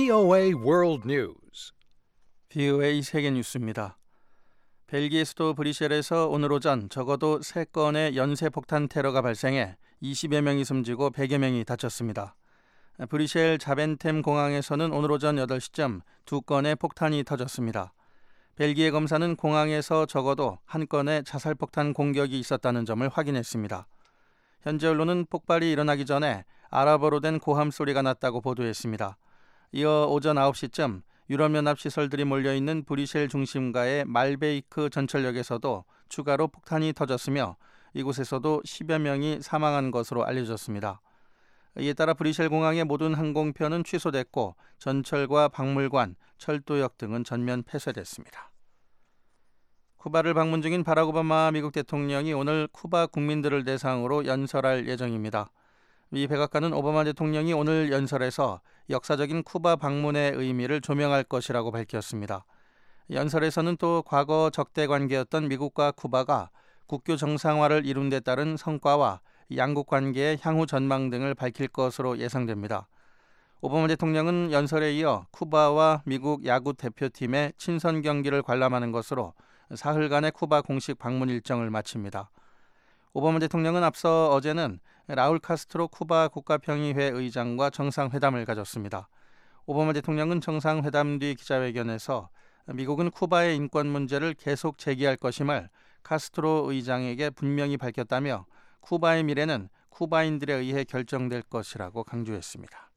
VOA World News. VOA 세계 뉴스입니다. 벨기에 수도 브뤼셀에서 오늘 오전 적어도 3건의 연쇄폭탄 테러가 발생해 20여 명이 숨지고 100여 명이 다쳤습니다. 브뤼셀 자벤템 공항에서는 오늘 오전 8시쯤 2건의 폭탄이 터졌습니다. 벨기에 검사는 공항에서 적어도 1건의 자살폭탄 공격이 있었다는 점을 확인했습니다. 현지 언론은 폭발이 일어나기 전에 아랍어로 된 고함 소리가 났다고 보도했습니다. 이어 오전 9시쯤 유럽연합 시설들이 몰려있는 브뤼셀 중심가의 말베이크 전철역에서도 추가로 폭탄이 터졌으며 이곳에서도 10여 명이 사망한 것으로 알려졌습니다. 이에 따라 브뤼셀 공항의 모든 항공편은 취소됐고 전철과 박물관, 철도역 등은 전면 폐쇄됐습니다. 쿠바를 방문 중인 바락 오바마 미국 대통령이 오늘 쿠바 국민들을 대상으로 연설할 예정입니다. 미 백악관은 오바마 대통령이 오늘 연설에서 역사적인 쿠바 방문의 의미를 조명할 것이라고 밝혔습니다. 연설에서는 또 과거 적대 관계였던 미국과 쿠바가 국교 정상화를 이룬 데 따른 성과와 양국 관계의 향후 전망 등을 밝힐 것으로 예상됩니다. 오바마 대통령은 연설에 이어 쿠바와 미국 야구 대표팀의 친선 경기를 관람하는 것으로 사흘간의 쿠바 공식 방문 일정을 마칩니다. 오바마 대통령은 앞서 어제는 라울 카스트로 쿠바 국가평의회 의장과 정상회담을 가졌습니다. 오바마 대통령은 정상회담 뒤 기자회견에서 미국은 쿠바의 인권 문제를 계속 제기할 것임을 카스트로 의장에게 분명히 밝혔다며 쿠바의 미래는 쿠바인들에 의해 결정될 것이라고 강조했습니다.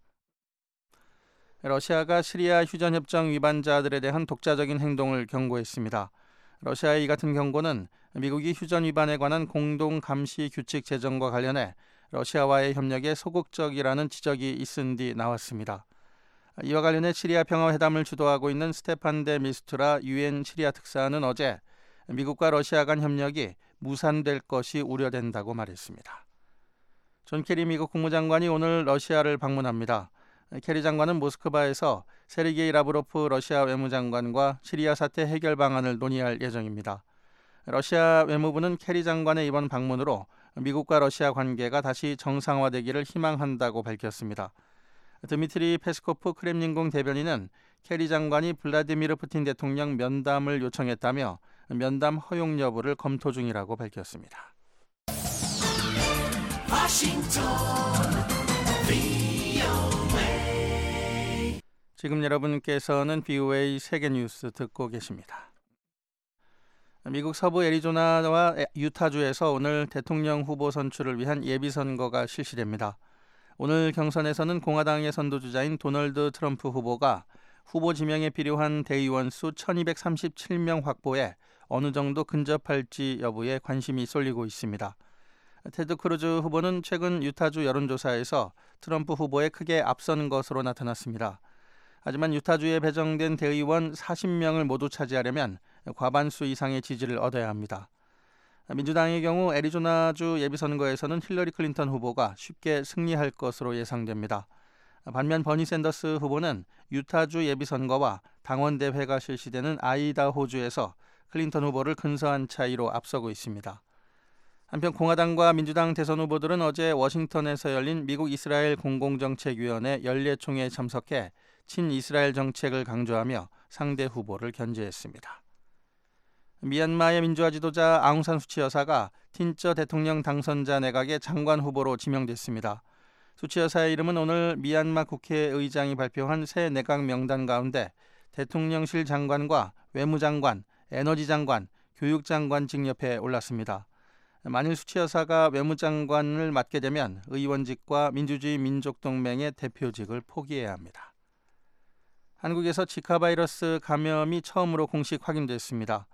러시아가 시리아 휴전협정 위반자들에 대한 독자적인 행동을 경고했습니다. 러시아의 이 같은 경고는 미국이 휴전 위반에 관한 공동 감시 규칙 제정과 관련해 러시아와의 협력에 소극적이라는 지적이 있은 뒤 나왔습니다. 이와 관련해 시리아 평화회담을 주도하고 있는 스테판 데 미스투라 유엔 시리아 특사는 어제 미국과 러시아 간 협력이 무산될 것이 우려된다고 말했습니다. 존 케리 미국 국무장관이 오늘 러시아를 방문합니다. 케리 장관은 모스크바에서 세르게이 라브로프 러시아 외무장관과 시리아 사태 해결 방안을 논의할 예정입니다. 러시아 외무부는 케리 장관의 이번 방문으로 미국과 러시아 관계가 다시 정상화되기를 희망한다고 밝혔습니다. 드미트리 페스코프 크렘린궁 대변인은 케리 장관이 블라디미르 푸틴 대통령 면담을 요청했다며 면담 허용 여부를 검토 중이라고 밝혔습니다. 지금 여러분께서는 VOA 세계뉴스 듣고 계십니다. 미국 서부 애리조나와 유타주에서 오늘 대통령 후보 선출을 위한 예비선거가 실시됩니다. 오늘 경선에서는 공화당의 선두주자인 도널드 트럼프 후보가 후보 지명에 필요한 대의원 수 1237명 확보에 어느 정도 근접할지 여부에 관심이 쏠리고 있습니다. 테드 크루즈 후보는 최근 유타주 여론조사에서 트럼프 후보에 크게 앞선 것으로 나타났습니다. 하지만 유타주에 배정된 대의원 40명을 모두 차지하려면 과반수 이상의 지지를 얻어야 합니다. 민주당의 경우 애리조나주 예비선거에서는 힐러리 클린턴 후보가 쉽게 승리할 것으로 예상됩니다. 반면 버니 샌더스 후보는 유타주 예비선거와 당원대회가 실시되는 아이다호주에서 클린턴 후보를 근소한 차이로 앞서고 있습니다. 한편 공화당과 민주당 대선 후보들은 어제 워싱턴에서 열린 미국 이스라엘 공공정책위원회 연례총회에 참석해 친이스라엘 정책을 강조하며 상대 후보를 견제했습니다. 미얀마의 민주화 지도자 아웅산 수치 여사가 틴저 대통령 당선자 내각의 장관 후보로 지명됐습니다. 수치 여사의 이름은 오늘 미얀마 국회의장이 발표한 새 내각 명단 가운데 대통령실 장관과 외무장관, 에너지장관, 교육장관직 옆에 올랐습니다. 만일 수치 여사가 외무장관을 맡게 되면 의원직과 민주주의 민족동맹의 대표직을 포기해야 합니다. 한국에서 지카 바이러스 감염이 처음으로 공식 확인됐습니다.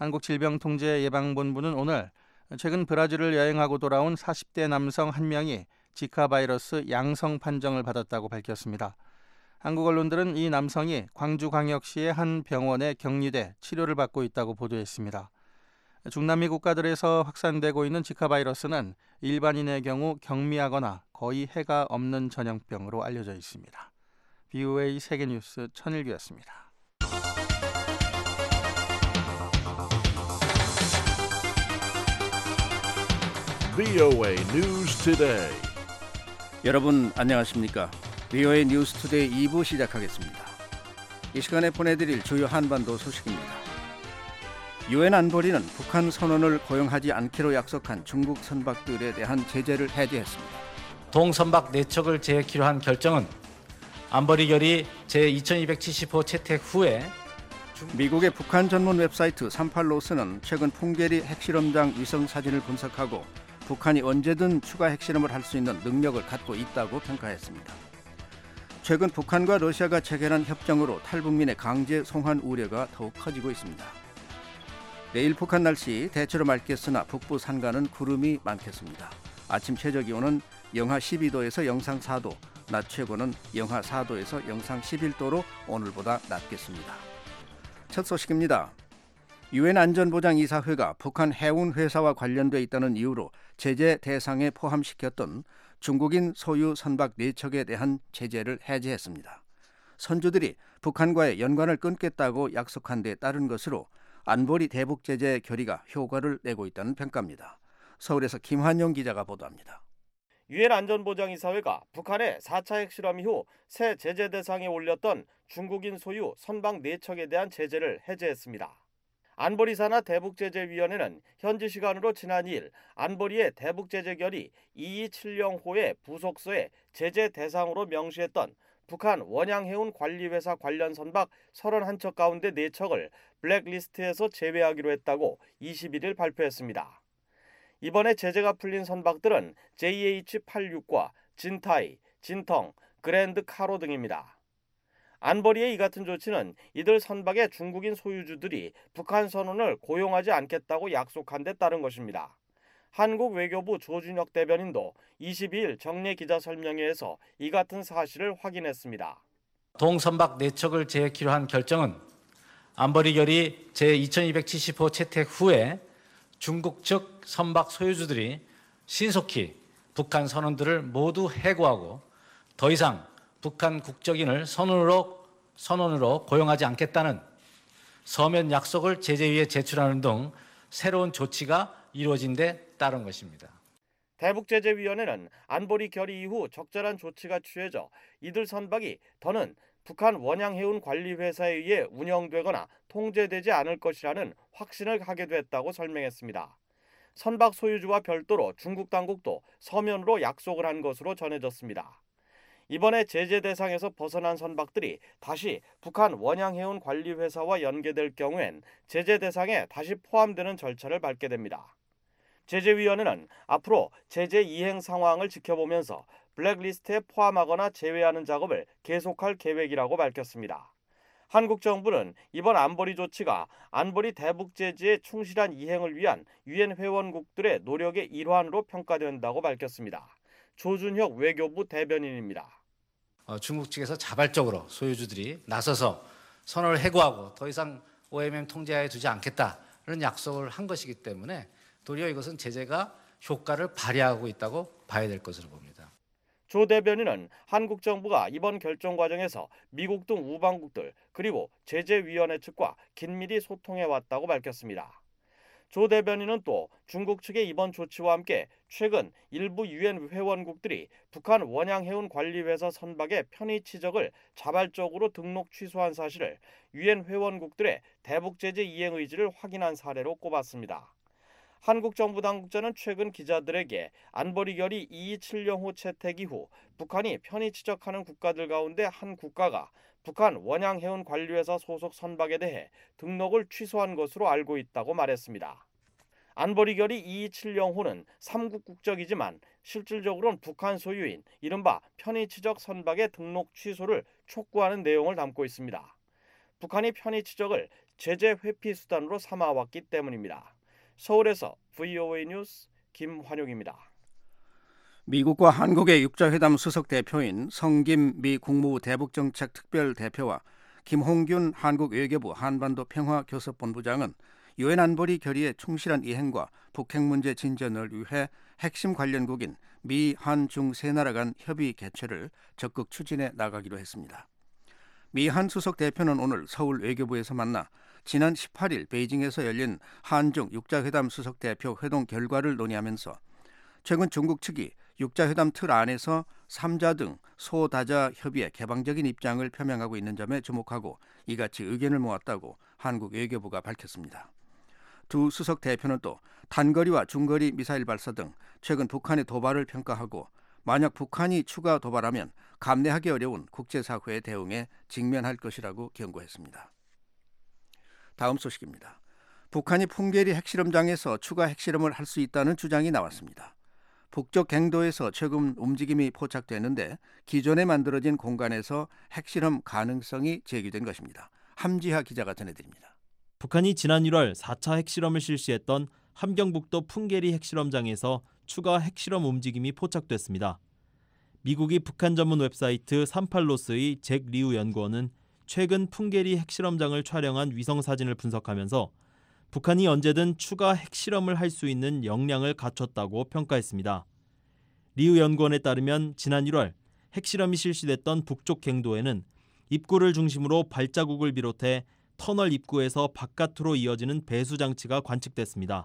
한국질병통제예방본부는 오늘 최근 브라질을 여행하고 돌아온 40대 남성 1명이 지카 바이러스 양성 판정을 받았다고 밝혔습니다. 한국 언론들은 이 남성이 광주광역시의 한 병원에 격리돼 치료를 받고 있다고 보도했습니다. 중남미 국가들에서 확산되고 있는 지카 바이러스는 일반인의 경우 경미하거나 거의 해가 없는 전염병으로 알려져 있습니다. VOA 세계뉴스 천일규였습니다. VOA News Today. 여러분 안녕하십니까? VOA 뉴스투데이 2부 시작하겠습니다. 이 시간에 보내드릴 주요 한반도 소식입니다. 유엔 안보리는 북한 선언을 고용하지 않기로 약속한 중국 선박들에 대한 제재를 해제했습니다. 동선박 4척을 재키로 한 결정은 안보리 결의 제2270호 채택 후에 미국의 북한 전문 웹사이트 38로스는 최근 풍계리 핵실험장 위성 사진을 분석하고 북한이 언제든 추가 핵실험을 할 수 있는 능력을 갖고 있다고 평가했습니다. 최근 북한과 러시아가 체결한 협정으로 탈북민의 강제 송환 우려가 더욱 커지고 있습니다. 내일 북한 날씨 대체로 맑겠으나 북부 산간은 구름이 많겠습니다. 아침 최저 기온은 영하 12도에서 영상 4도, 낮 최고는 영하 4도에서 영상 11도로 오늘보다 낮겠습니다. 첫 소식입니다. 유엔 안전보장이사회가 북한 해운 회사와 관련돼 있다는 이유로 제재 대상에 포함시켰던 중국인 소유 선박 4척에 대한 제재를 해제했습니다. 선주들이 북한과의 연관을 끊겠다고 약속한 데 따른 것으로 안보리 대북 제재 결의가 효과를 내고 있다는 평가입니다. 서울에서 김환영 기자가 보도합니다. 유엔 안전보장이사회가 북한의 4차 핵실험 이후 새 제재 대상에 올렸던 중국인 소유 선박 4척에 대한 제재를 해제했습니다. 안보리사나 대북제재위원회는 현지 시간으로 지난 2일 안보리의 대북제재결의 2270호의 부속서에 제재 대상으로 명시했던 북한 원양해운관리회사 관련 선박 31척 가운데 4척을 블랙리스트에서 제외하기로 했다고 21일 발표했습니다. 이번에 제재가 풀린 선박들은 JH86과 진타이, 진텅, 그랜드 카로 등입니다. 안보리의 이 같은 조치는 이들 선박의 중국인 소유주들이 북한 선원을 고용하지 않겠다고 약속한 데 따른 것입니다. 한국 외교부 조준혁 대변인도 22일 정례 기자설명회에서 이 같은 사실을 확인했습니다. 동선박 4척을 재키로 한 결정은 안보리 결의 제2270호 채택 후에 중국 측 선박 소유주들이 신속히 북한 선원들을 모두 해고하고 더 이상 북한 국적인을 선원으로 고용하지 않겠다는 서면 약속을 제재위에 제출하는 등 새로운 조치가 이루어진 데 따른 것입니다. 대북제재위원회는 안보리 결의 이후 적절한 조치가 취해져 이들 선박이 더는 북한 원양해운관리회사에 의해 운영되거나 통제되지 않을 것이라는 확신을 하게 됐다고 설명했습니다. 선박 소유주와 별도로 중국 당국도 서면으로 약속을 한 것으로 전해졌습니다. 이번에 제재 대상에서 벗어난 선박들이 다시 북한 원양해운관리회사와 연계될 경우엔 제재 대상에 다시 포함되는 절차를 밟게 됩니다. 제재위원회는 앞으로 제재 이행 상황을 지켜보면서 블랙리스트에 포함하거나 제외하는 작업을 계속할 계획이라고 밝혔습니다. 한국 정부는 이번 안보리 조치가 안보리 대북 제재의 충실한 이행을 위한 유엔 회원국들의 노력의 일환으로 평가된다고 밝혔습니다. 조준혁 외교부 대변인입니다. 중국 측에서 자발적으로 소유주들이 나서서 선원을 해고하고 더 이상 OMM 통제하에 두지 않겠다는 약속을 한 것이기 때문에 도리어 이것은 제재가 효과를 발휘하고 있다고 봐야 될 것으로 봅니다. 조 대변인은 한국 정부가 이번 결정 과정에서 미국 등 우방국들 그리고 제재위원회 측과 긴밀히 소통해왔다고 밝혔습니다. 조 대변인은 또 중국 측의 이번 조치와 함께 최근 일부 유엔 회원국들이 북한 원양해운관리회사 선박의 편의 치적을 자발적으로 등록 취소한 사실을 유엔 회원국들의 대북제재 이행 의지를 확인한 사례로 꼽았습니다. 한국 정부 당국자는 최근 기자들에게 안보리 결의 2270호 채택 이후 북한이 편의 치적하는 국가들 가운데 한 국가가 북한 원양해운관리회사 소속 선박에 대해 등록을 취소한 것으로 알고 있다고 말했습니다. 안보리 결의 2270호는 3국 국적이지만 실질적으로는 북한 소유인 이른바 편의 치적 선박의 등록 취소를 촉구하는 내용을 담고 있습니다. 북한이 편의 치적을 제재 회피 수단으로 삼아왔기 때문입니다. 서울에서 VOA 뉴스 김환용입니다. 미국과 한국의 육자회담 수석 대표인 성김 미 국무부 대북정책 특별대표와 김홍균 한국 외교부 한반도 평화교섭본부장은 유엔 안보리 결의의 충실한 이행과 북핵 문제 진전을 위해 핵심 관련국인 미, 한, 중 세 나라 간 협의 개최를 적극 추진해 나가기로 했습니다. 미 한 수석 대표는 오늘 서울 외교부에서 만나 지난 18일 베이징에서 열린 한중 육자회담 수석 대표 회동 결과를 논의하면서 최근 중국 측이 육자회담 틀 안에서 3자 등 소다자 협의에 개방적인 입장을 표명하고 있는 점에 주목하고 이같이 의견을 모았다고 한국 외교부가 밝혔습니다. 두 수석 대표는 또 단거리와 중거리 미사일 발사 등 최근 북한의 도발을 평가하고 만약 북한이 추가 도발하면 감내하기 어려운 국제사회의 대응에 직면할 것이라고 경고했습니다. 다음 소식입니다. 북한이 풍계리 핵실험장에서 추가 핵실험을 할 수 있다는 주장이 나왔습니다. 북쪽 갱도에서 최근 움직임이 포착되는데 기존에 만들어진 공간에서 핵실험 가능성이 제기된 것입니다. 함지하 기자가 전해드립니다. 북한이 지난 1월 4차 핵실험을 실시했던 함경북도 풍계리 핵실험장에서 추가 핵실험 움직임이 포착됐습니다. 미국이 북한 전문 웹사이트 38로스의 잭 리우 연구원은 최근 풍계리 핵실험장을 촬영한 위성 사진을 분석하면서 북한이 언제든 추가 핵실험을 할 수 있는 역량을 갖췄다고 평가했습니다. 리우 연구원에 따르면 지난 1월 핵실험이 실시됐던 북쪽 갱도에는 입구를 중심으로 발자국을 비롯해 터널 입구에서 바깥으로 이어지는 배수 장치가 관측됐습니다.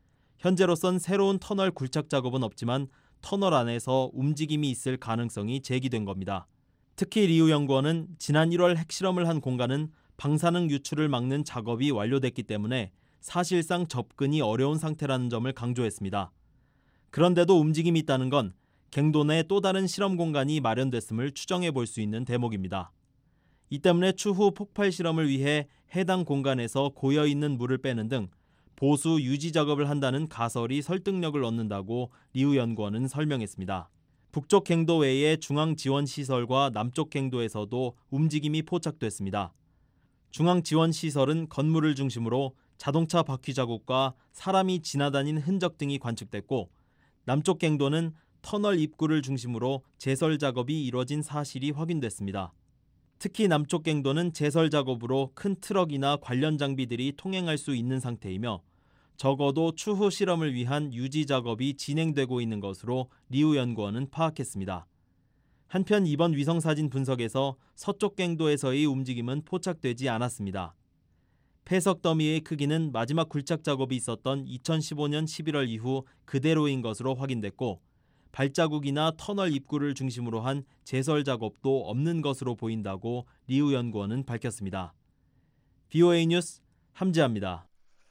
현재로선 새로운 터널 굴착 작업은 없지만 터널 안에서 움직임이 있을 가능성이 제기된 겁니다. 특히 리우 연구원은 지난 1월 핵실험을 한 공간은 방사능 유출을 막는 작업이 완료됐기 때문에 사실상 접근이 어려운 상태라는 점을 강조했습니다. 그런데도 움직임이 있다는 건 갱도 내 또 다른 실험 공간이 마련됐음을 추정해 볼 수 있는 대목입니다. 이 때문에 추후 폭발 실험을 위해 해당 공간에서 고여있는 물을 빼는 등 보수 유지 작업을 한다는 가설이 설득력을 얻는다고 리우 연구원은 설명했습니다. 북쪽 갱도 외에 중앙 지원 시설과 남쪽 갱도에서도 움직임이 포착됐습니다. 중앙 지원 시설은 건물을 중심으로 자동차 바퀴 자국과 사람이 지나다닌 흔적 등이 관측됐고 남쪽 갱도는 터널 입구를 중심으로 제설 작업이 이뤄진 사실이 확인됐습니다. 특히 남쪽 갱도는 제설 작업으로 큰 트럭이나 관련 장비들이 통행할 수 있는 상태이며 적어도 추후 실험을 위한 유지 작업이 진행되고 있는 것으로 리우 연구원은 파악했습니다. 한편 이번 위성사진 분석에서 서쪽 갱도에서의 움직임은 포착되지 않았습니다. 폐석 더미의 크기는 마지막 굴착 작업이 있었던 2015년 11월 이후 그대로인 것으로 확인됐고 발자국이나 터널 입구를 중심으로 한 제설 작업도 없는 것으로 보인다고 리우 연구원은 밝혔습니다. VOA 뉴스 함지아입니다.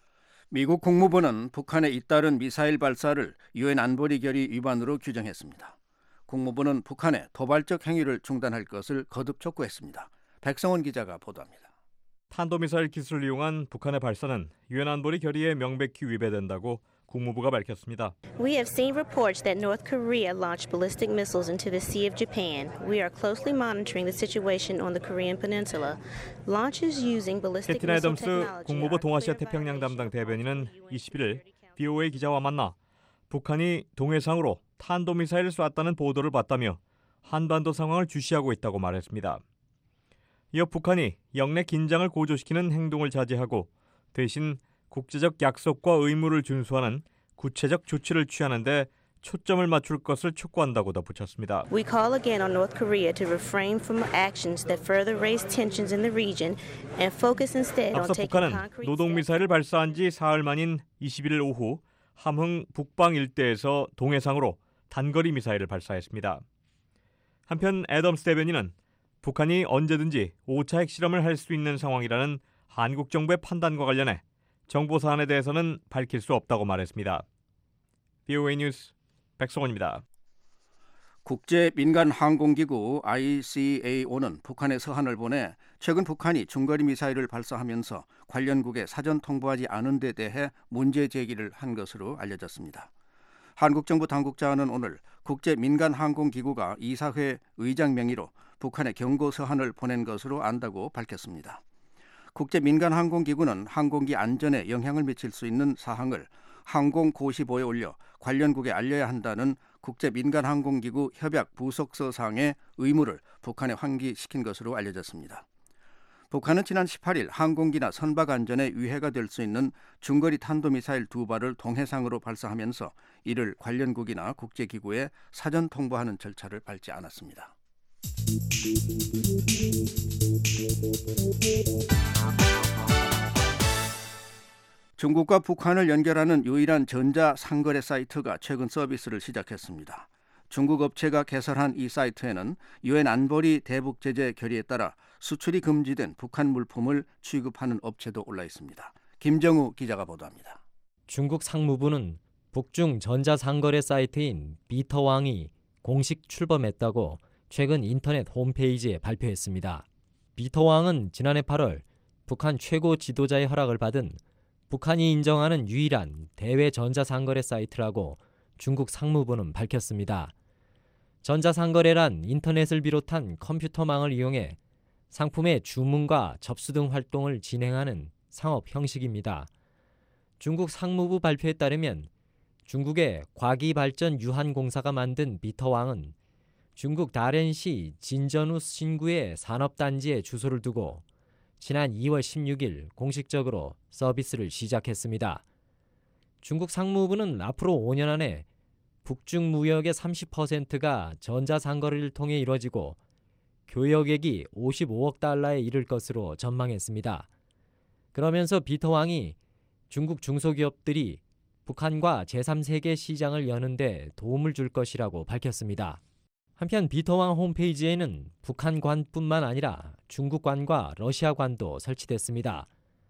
미국 국무부는 북한의 잇따른 미사일 발사를 유엔 안보리 결의 위반으로 규정했습니다. 국무부는 북한의 도발적 행위를 중단할 것을 거듭 촉구했습니다. 백성원 기자가 보도합니다. 탄도미사일 기술을 이용한 북한의 발사는 유엔 안보리 결의에 명백히 위배된다고 국무부가 밝혔습니다. We have seen reports that North Korea launched ballistic missiles into the Sea of Japan. We are closely monitoring the situation on the Korean Peninsula. Launches using ballistic 캐티나 missile 애덤스 technology. 국무부 동아시아 태평양 담당 대변인은 21일 VOA 기자와 만나 북한이 동해상으로 탄도미사일을 쐈다는 보도를 봤다며 한반도 상황을 주시하고 있다고 말했습니다. 이어 북한이 영내 긴장을 고조시키는 행동을 자제하고 대신 국제적 약속과 의무를 준수하는 구체적 조치를 취하는 데 초점을 맞출 것을 촉구한다고 덧붙였습니다. We call again on North Korea to refrain from actions that further raise tensions in the region and focus instead on 앞서 taking 북한은 concrete 노동미사일을 발사한 지 사흘 만인 21일 오후 함흥 북방 일대에서 동해상으로 단거리 미사일을 발사했습니다. 한편 애덤스 대변인은 북한이 언제든지 5차 핵실험을 할 수 있는 상황이라는 한국 정부의 판단과 관련해 정보 사안에 대해서는 밝힐 수 없다고 말했습니다. VOA 뉴스 백성원입니다. 국제민간항공기구 ICAO는 북한에 서한을 보내 최근 북한이 중거리 미사일을 발사하면서 관련국에 사전 통보하지 않은 데 대해 문제 제기를 한 것으로 알려졌습니다. 한국 정부 당국자는 오늘 국제민간항공기구가 이사회 의장 명의로 북한에 경고 서한을 보낸 것으로 안다고 밝혔습니다. 국제민간항공기구는 항공기 안전에 영향을 미칠 수 있는 사항을 항공고시보에 올려 관련국에 알려야 한다는 국제민간항공기구 협약 부속서상의 의무를 북한에 환기시킨 것으로 알려졌습니다. 북한은 지난 18일 항공기나 선박 안전에 위해가 될 수 있는 중거리 탄도미사일 2발을 동해상으로 발사하면서 이를 관련국이나 국제기구에 사전 통보하는 절차를 밟지 않았습니다. 중국과 북한을 연결하는 유일한 전자 상거래 사이트가 최근 서비스를 시작했습니다. 중국 업체가 개설한 이 사이트에는 유엔 안보리 대북 제재 결의에 따라 수출이 금지된 북한 물품을 취급하는 업체도 올라 있습니다. 김정우 기자가 보도합니다. 중국 상무부는 북중 전자상거래 사이트인 비터왕이 공식 출범했다고 최근 인터넷 홈페이지에 발표했습니다. 비터왕은 지난해 8월 북한 최고 지도자의 허락을 받은 북한이 인정하는 유일한 대외 전자상거래 사이트라고 중국 상무부는 밝혔습니다. 전자상거래란 인터넷을 비롯한 컴퓨터망을 이용해 상품의 주문과 접수 등 활동을 진행하는 상업 형식입니다. 중국 상무부 발표에 따르면 중국의 과기발전유한공사가 만든 비터왕은 중국 다롄시 진전우 신구의 산업단지에 주소를 두고 지난 2월 16일 공식적으로 서비스를 시작했습니다. 중국 상무부는 앞으로 5년 안에 북중 무역의 30%가 전자상거래를 통해 이뤄지고 교역액이 55억 달러에 이를 것으로 전망했습니다. 그러면서 비터왕이 중국 중소기업들이 북한과 제3세계 시장을 여는 데 도움을 줄 것이라고 밝혔습니다. 한편 비터왕 홈페이지에는 북한관뿐만 아니라 중국관과 러시아관도 설치됐습니다.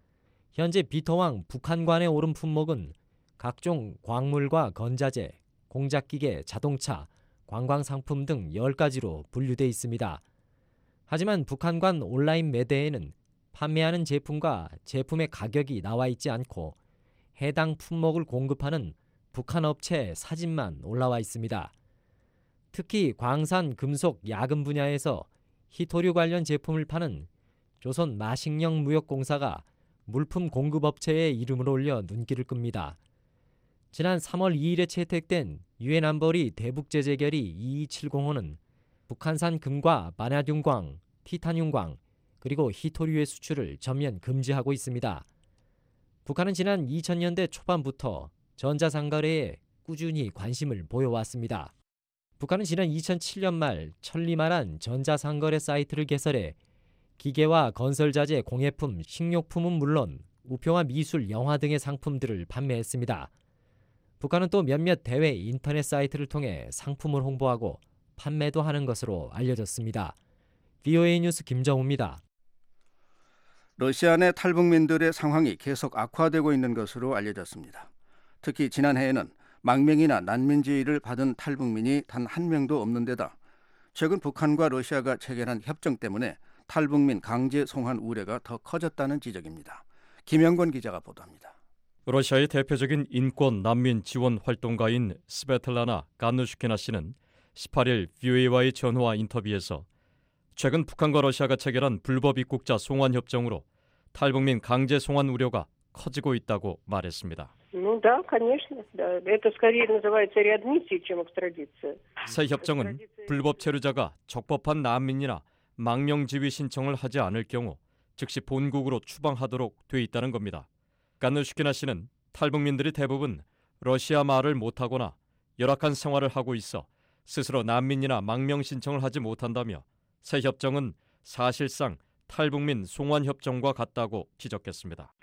현재 비터왕 북한관에 오른 품목은 각종 광물과 건자재, 공작기계, 자동차, 관광상품 등 10가지로 분류돼 있습니다. 하지만 북한관 온라인 매대에는 판매하는 제품과 제품의 가격이 나와 있지 않고 해당 품목을 공급하는 북한 업체 사진만 올라와 있습니다. 특히 광산, 금속, 야금 분야에서 희토류 관련 제품을 파는 조선 마식령 무역공사가 물품 공급업체의 이름을 올려 눈길을 끕니다. 지난 3월 2일에 채택된 유엔 안보리 대북제재 결의 2270호는 북한산 금과 바나듐광, 티타늄광, 그리고 희토류의 수출을 전면 금지하고 있습니다. 북한은 지난 2000년대 초반부터 전자상거래에 꾸준히 관심을 보여왔습니다. 북한은 지난 2007년 말 천리만한 전자상거래 사이트를 개설해 기계와 건설자재, 공예품, 식료품은 물론 우표와 미술, 영화 등의 상품들을 판매했습니다. 북한은 또 몇몇 대외 인터넷 사이트를 통해 상품을 홍보하고 판매도 하는 것으로 알려졌습니다. VOA 뉴스 김정우입니다. 러시아 내 탈북민들의 상황이 계속 악화되고 있는 것으로 알려졌습니다. 특히 지난해에는 망명이나 난민 지위를 받은 탈북민이 단 한 명도 없는 데다 최근 북한과 러시아가 체결한 협정 때문에 탈북민 강제 송환 우려가 더 커졌다는 지적입니다. 김영권 기자가 보도합니다. 러시아의 대표적인 인권 난민 지원 활동가인 스베틀라나 간누슈키나 씨는 18일 VOA와의 전화 인터뷰에서 최근 북한과 러시아가 체결한 불법 입국자 송환 협정으로 탈북민 강제 송환 우려가 커지고 있다고 말했습니다. 새 협정은 불법 체류자가 적법한 난민이나 망명 지위 신청을 하지 않을 경우 즉시 본국으로 추방하도록 돼 있다는 겁니다. 간누슈키나 씨는 탈북민들이 대부분 러시아 말을 못하거나 열악한 생활을 하고 있어 스스로 난민이나 망명 신청을 하지 못한다며 새 협정은 사실상 탈북민 송환 협정과 같다고 지적했습니다.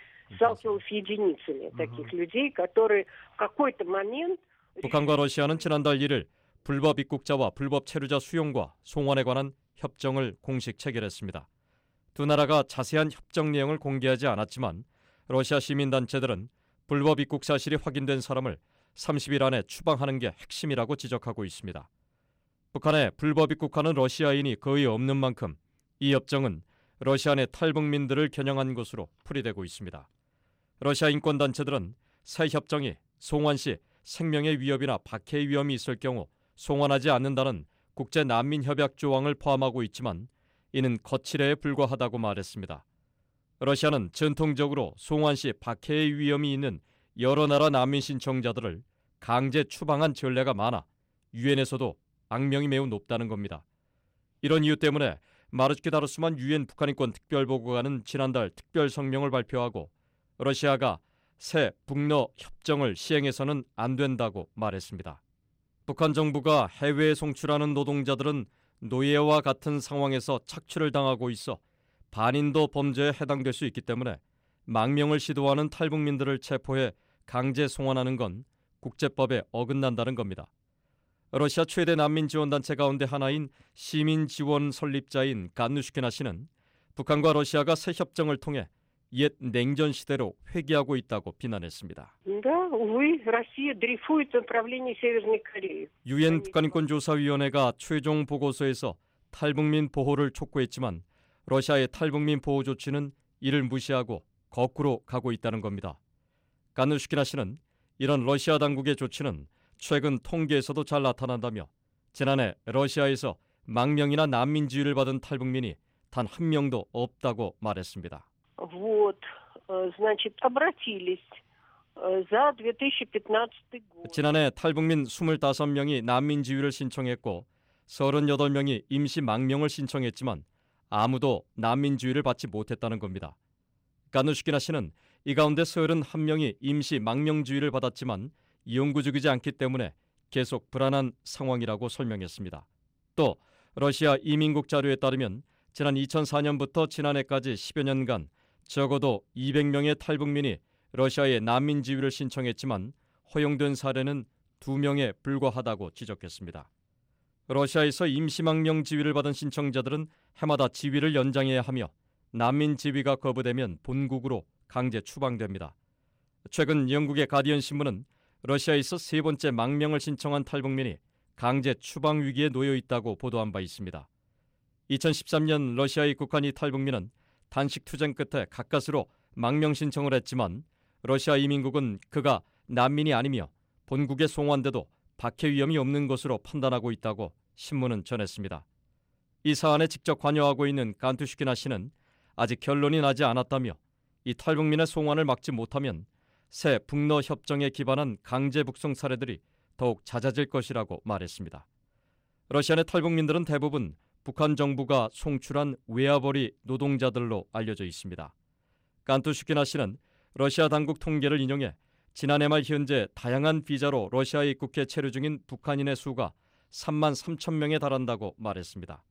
북한과 러시아는 지난달 1일 불법 입국자와 불법 체류자 수용과 송환에 관한 협정을 공식 체결했습니다. 두 나라가 자세한 협정 내용을 공개하지 않았지만 러시아 시민단체들은 불법 입국 사실이 확인된 사람을 30일 안에 추방하는 게 핵심이라고 지적하고 있습니다. 북한에 불법 입국하는 러시아인이 거의 없는 만큼 이 협정은 러시아 내 탈북민들을 겨냥한 것으로 풀이되고 있습니다. 러시아 인권단체들은 새 협정이 송환 시 생명의 위협이나 박해의 위험이 있을 경우 송환하지 않는다는 국제난민협약 조항을 포함하고 있지만 이는 거칠애에 불과하다고 말했습니다. 러시아는 전통적으로 송환 시 박해의 위험이 있는 여러 나라 난민 신청자들을 강제 추방한 전례가 많아 유엔에서도 악명이 매우 높다는 겁니다. 이런 이유 때문에 마르츠키 다루스만 유엔 북한인권 특별보고관은 지난달 특별 성명을 발표하고 러시아가 새 북러 협정을 시행해서는 안 된다고 말했습니다. 북한 정부가 해외에 송출하는 노동자들은 노예와 같은 상황에서 착취를 당하고 있어 반인도 범죄에 해당될 수 있기 때문에 망명을 시도하는 탈북민들을 체포해 강제 송환하는 건 국제법에 어긋난다는 겁니다. 러시아 최대 난민 지원단체 가운데 하나인 시민 지원 설립자인 간누시키나 씨는 북한과 러시아가 새 협정을 통해 옛 냉전 시대로 회귀하고 있다고 비난했습니다. 유엔 북한인권조사위원회가 최종 보고서에서 탈북민 보호를 촉구했지만 러시아의 탈북민 보호 조치는 이를 무시하고 거꾸로 가고 있다는 겁니다. 간누시키나 씨는 이런 러시아 당국의 조치는 최근 통계에서도 잘 나타난다며 지난해 러시아에서 망명이나 난민지위를 받은 탈북민이 단 한 명도 없다고 말했습니다. 지난해 탈북민 25명이 난민지위를 신청했고 38명이 임시 망명을 신청했지만 아무도 난민지위를 받지 못했다는 겁니다. 간누시키나 씨는 이 가운데 31명이 임시 망명지위를 받았지만 영구적이지 않기 때문에 계속 불안한 상황이라고 설명했습니다. 또 러시아 이민국 자료에 따르면 지난 2004년부터 지난해까지 10여 년간 적어도 200명의 탈북민이 러시아에 난민 지위를 신청했지만 허용된 사례는 2명에 불과하다고 지적했습니다. 러시아에서 임시망명 지위를 받은 신청자들은 해마다 지위를 연장해야 하며 난민 지위가 거부되면 본국으로 강제 추방됩니다. 최근 영국의 가디언 신문은 러시아에서 세 번째 망명을 신청한 탈북민이 강제 추방 위기에 놓여 있다고 보도한 바 있습니다. 2013년 러시아에 입국한 이 탈북민은 단식 투쟁 끝에 가까스로 망명 신청을 했지만 러시아 이민국은 그가 난민이 아니며 본국에 송환돼도 박해 위험이 없는 것으로 판단하고 있다고 신문은 전했습니다. 이 사안에 직접 관여하고 있는 간투시키나 씨는 아직 결론이 나지 않았다며 이 탈북민의 송환을 막지 못하면 새 북러 협정에 기반한 강제 북송 사례들이 더욱 잦아질 것이라고 말했습니다. 러시아 내 탈북민들은 대부분 북한 정부가 송출한 외화벌이 노동자들로 알려져 있습니다. 간투시키나 씨는 러시아 당국 통계를 인용해 지난해 말 현재 다양한 비자로 러시아에 입국해 체류 중인 북한인의 수가 3만 3천 명에 달한다고 말했습니다.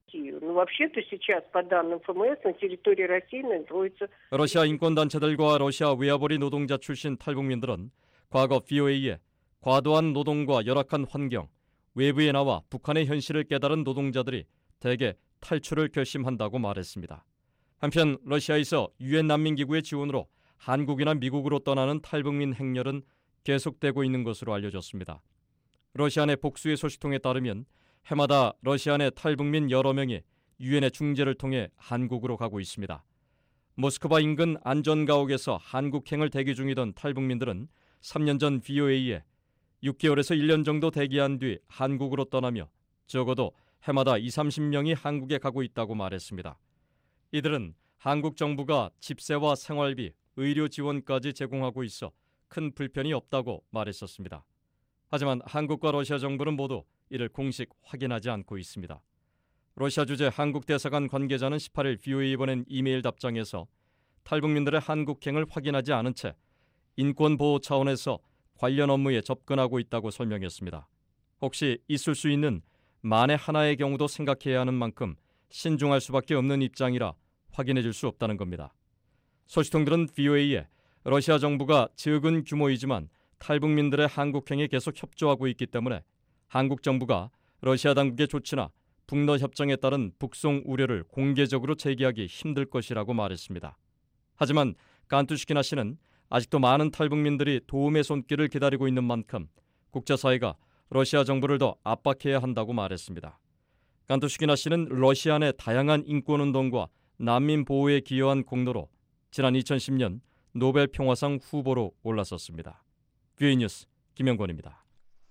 러시아 인권단체들과 러시아 외화벌이 노동자 출신 탈북민들은 과거 VOA에 과도한 노동과 열악한 환경, 외부에 나와 북한의 현실을 깨달은 노동자들이 대개 탈출을 결심한다고 말했습니다. 한편 러시아에서 유엔 난민기구의 지원으로 한국이나 미국으로 떠나는 탈북민 행렬은 계속되고 있는 것으로 알려졌습니다. 러시아 내 복수의 소식통에 따르면 해마다 러시아 내 탈북민 여러 명이 유엔의 중재를 통해 한국으로 가고 있습니다. 모스크바 인근 안전가옥에서 한국행을 대기 중이던 탈북민들은 3년 전 VOA에 6개월에서 1년 정도 대기한 뒤 한국으로 떠나며 적어도 해마다 20-30명이 한국에 가고 있다고 말했습니다. 이들은 한국 정부가 집세와 생활비, 의료 지원까지 제공하고 있어 큰 불편이 없다고 말했었습니다. 하지만 한국과 러시아 정부는 모두 이를 공식 확인하지 않고 있습니다. 러시아 주재 한국 대사관 관계자는 18일 VOA에 보낸 이메일 답장에서 탈북민들의 한국행을 확인하지 않은 채 인권보호 차원에서 관련 업무에 접근하고 있다고 설명했습니다. 혹시 있을 수 있는 만에 하나의 경우도 생각해야 하는 만큼 신중할 수밖에 없는 입장이라 확인해 줄 수 없다는 겁니다. 소식통들은 VOA에 러시아 정부가 적은 규모이지만 탈북민들의 한국행에 계속 협조하고 있기 때문에 한국 정부가 러시아 당국의 조치나 북러 협정에 따른 북송 우려를 공개적으로 제기하기 힘들 것이라고 말했습니다. 하지만 간투시키나 씨는 아직도 많은 탈북민들이 도움의 손길을 기다리고 있는 만큼 국제사회가 러시아 정부를 더 압박해야 한다고 말했습니다. 간투시키나 씨는 러시아 내 다양한 인권운동과 난민 보호에 기여한 공로로 지난 2010년 노벨 평화상 후보로 올랐었습니다. VOA 뉴스 김영권입니다.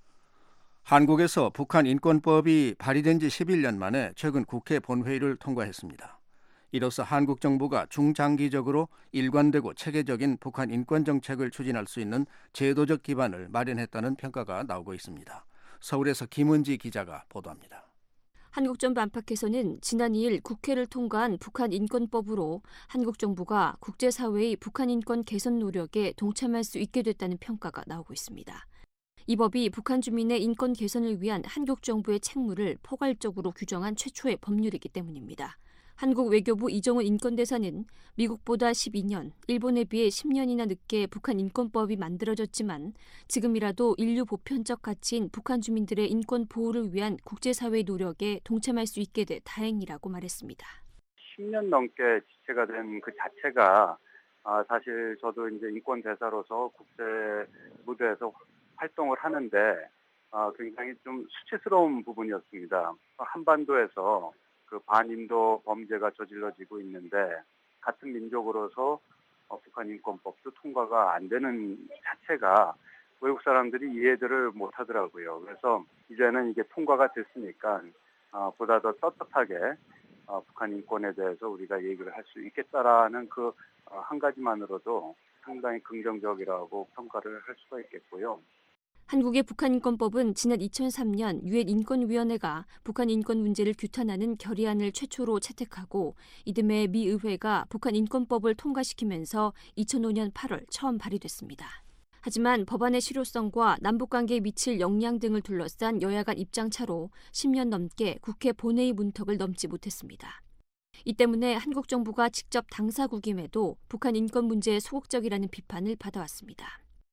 한국에서 북한 인권법이 발의된 지 11년 만에 최근 국회 본회의를 통과했습니다. 이로써 한국 정부가 중장기적으로 일관되고 체계적인 북한 인권 정책을 추진할 수 있는 제도적 기반을 마련했다는 평가가 나오고 있습니다. 서울에서 김은지 기자가 보도합니다. 한국 정부 안팎에서는 지난 2일 국회를 통과한 북한 인권법으로 한국 정부가 국제사회의 북한 인권 개선 노력에 동참할 수 있게 됐다는 평가가 나오고 있습니다. 이 법이 북한 주민의 인권 개선을 위한 한국 정부의 책무를 포괄적으로 규정한 최초의 법률이기 때문입니다. 한국 외교부 이정훈 인권대사는 미국보다 12년, 일본에 비해 10년이나 늦게 북한 인권법이 만들어졌지만 지금이라도 인류 보편적 가치인 북한 주민들의 인권 보호를 위한 국제사회의 노력에 동참할 수 있게 돼 다행이라고 말했습니다. 10년 넘게 지체가 된 그 자체가 사실 저도 이제 인권대사로서 국제 무대에서 활동을 하는데 굉장히 좀 수치스러운 부분이었습니다. 한반도에서 그 반인도 범죄가 저질러지고 있는데 같은 민족으로서 북한 인권법도 통과가 안 되는 자체가 외국 사람들이 이해들을 못 하더라고요. 그래서 이제는 이게 통과가 됐으니까 보다 더 떳떳하게 북한 인권에 대해서 우리가 얘기를 할 수 있겠다라는 그 한 가지만으로도 상당히 긍정적이라고 평가를 할 수가 있겠고요. 한국의 북한인권법은 지난 2003년 유엔 인권위원회가 북한 인권 문제를 규탄하는 결의안을 최초로 채택하고 이듬해 미 의회가 북한 인권법을 통과시키면서 2005년 8월 처음 발의됐습니다. 하지만 법안의 실효성과 남북관계에 미칠 영향 등을 둘러싼 여야 간 입장차로 10년 넘게 국회 본회의 문턱을 넘지 못했습니다. 이 때문에 한국 정부가 직접 당사국임에도 북한 인권 문제에 소극적이라는 비판을 받아왔습니다.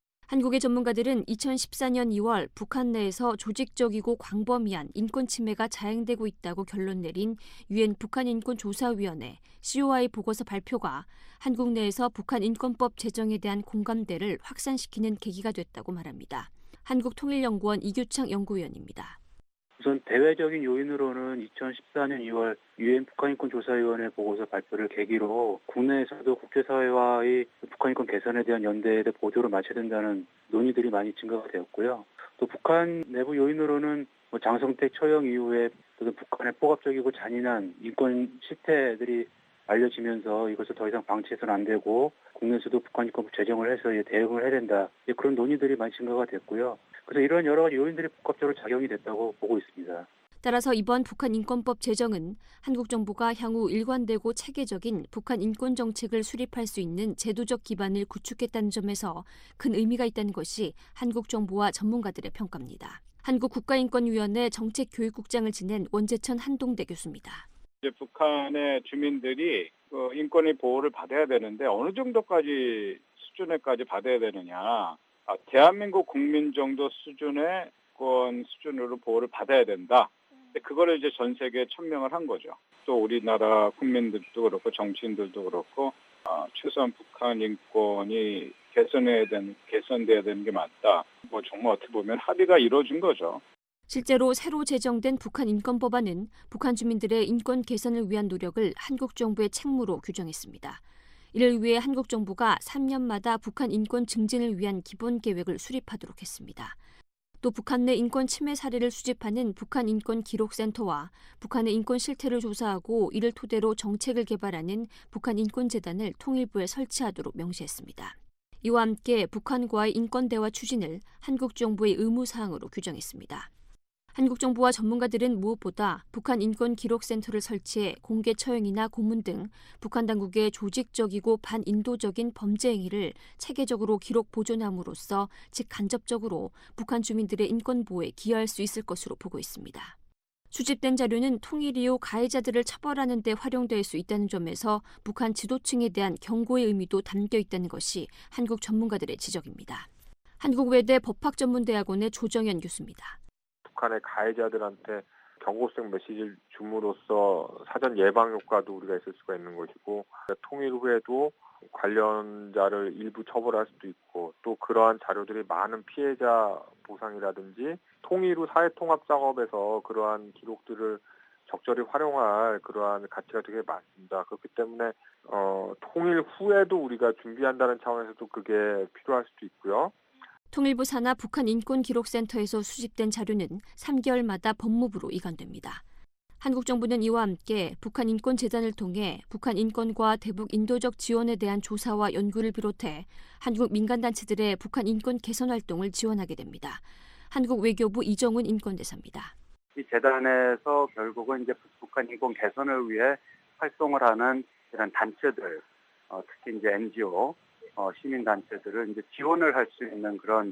한국의 전문가들은 2014년 2월 북한 내에서 조직적이고 광범위한 인권 침해가 자행되고 있다고 결론 내린 유엔 북한인권조사위원회 COI 보고서 발표가 한국 내에서 북한 인권법 제정에 대한 공감대를 확산시키는 계기가 됐다고 말합니다. 한국통일연구원 이규창 연구위원입니다. 우선 대외적인 요인으로는 2014년 2월 유엔 북한인권조사위원회 보고서 발표를 계기로 국내에서도 국제사회와의 북한인권 개선에 대한 연대에 대해 보조를 맞춰야 된다는 논의들이 많이 증가가 되었고요. 또 북한 내부 요인으로는 장성택 처형 이후에 북한의 폭압적이고 잔인한 인권 실태들이 알려지면서 이것을 더 이상 방치해서는 안 되고 국내에서도 북한인권법 제정을 해서 대응을 해야 된다. 그런 논의들이 많이 증가가 됐고요. 그래서 이런 여러 가지 요인들이 복합적으로 작용이 됐다고 보고 있습니다. 따라서 이번 북한 인권법 제정은 한국 정부가 향후 일관되고 체계적인 북한 인권 정책을 수립할 수 있는 제도적 기반을 구축했다는 점에서 큰 의미가 있다는 것이 한국 정부와 전문가들의 평가입니다. 한국국가인권위원회 정책교육국장을 지낸 원재천 한동대 교수입니다. 이제 북한의 주민들이 인권의 보호를 받아야 되는데 어느 정도까지 수준에까지 받아야 되느냐. 대한민국 국민 정도 수준의 인권 수준으로 보호를 받아야 된다. 그거를 이제 전 세계에 천명을 한 거죠. 또 우리나라 국민들도 그렇고 정치인들도 그렇고 최소한 북한 인권이 개선돼야 되는 게 맞다. 정말 어떻게 보면 합의가 이루어진 거죠. 실제로 새로 제정된 북한 인권법안은 북한 주민들의 인권 개선을 위한 노력을 한국 정부의 책무로 규정했습니다. 이를 위해 한국 정부가 3년마다 북한 인권 증진을 위한 기본 계획을 수립하도록 했습니다. 또 북한 내 인권 침해 사례를 수집하는 북한 인권 기록센터와 북한의 인권 실태를 조사하고 이를 토대로 정책을 개발하는 북한 인권재단을 통일부에 설치하도록 명시했습니다. 이와 함께 북한과의 인권 대화 추진을 한국 정부의 의무사항으로 규정했습니다. 한국 정부와 전문가들은 무엇보다 북한 인권 기록센터를 설치해 공개 처형이나 고문 등 북한 당국의 조직적이고 반인도적인 범죄 행위를 체계적으로 기록 보존함으로써 즉 간접적으로 북한 주민들의 인권 보호에 기여할 수 있을 것으로 보고 있습니다. 수집된 자료는 통일 이후 가해자들을 처벌하는 데 활용될 수 있다는 점에서 북한 지도층에 대한 경고의 의미도 담겨 있다는 것이 한국 전문가들의 지적입니다. 한국외대 법학전문대학원의 조정현 교수입니다. 북한의 가해자들한테 경고성 메시지를 줌으로써 사전 예방 효과도 우리가 있을 수가 있는 것이고 통일 후에도 관련자를 일부 처벌할 수도 있고 또 그러한 자료들이 많은 피해자 보상이라든지 통일 후 사회통합 작업에서 그러한 기록들을 적절히 활용할 그러한 가치가 되게 많습니다. 그렇기 때문에 통일 후에도 우리가 준비한다는 차원에서도 그게 필요할 수도 있고요. 통일부 산하 북한인권기록센터에서 수집된 자료는 3개월마다 법무부로 이관됩니다. 한국 정부는 이와 함께 북한인권재단을 통해 북한 인권과 대북 인도적 지원에 대한 조사와 연구를 비롯해 한국 민간단체들의 북한 인권 개선 활동을 지원하게 됩니다. 한국 외교부 이정훈 인권대사입니다. 이 재단에서 결국은 이제 북한 인권 개선을 위해 활동을 하는 이런 단체들, 특히 이제 NGO, 시민단체들을 이제 지원을 할 수 있는 그런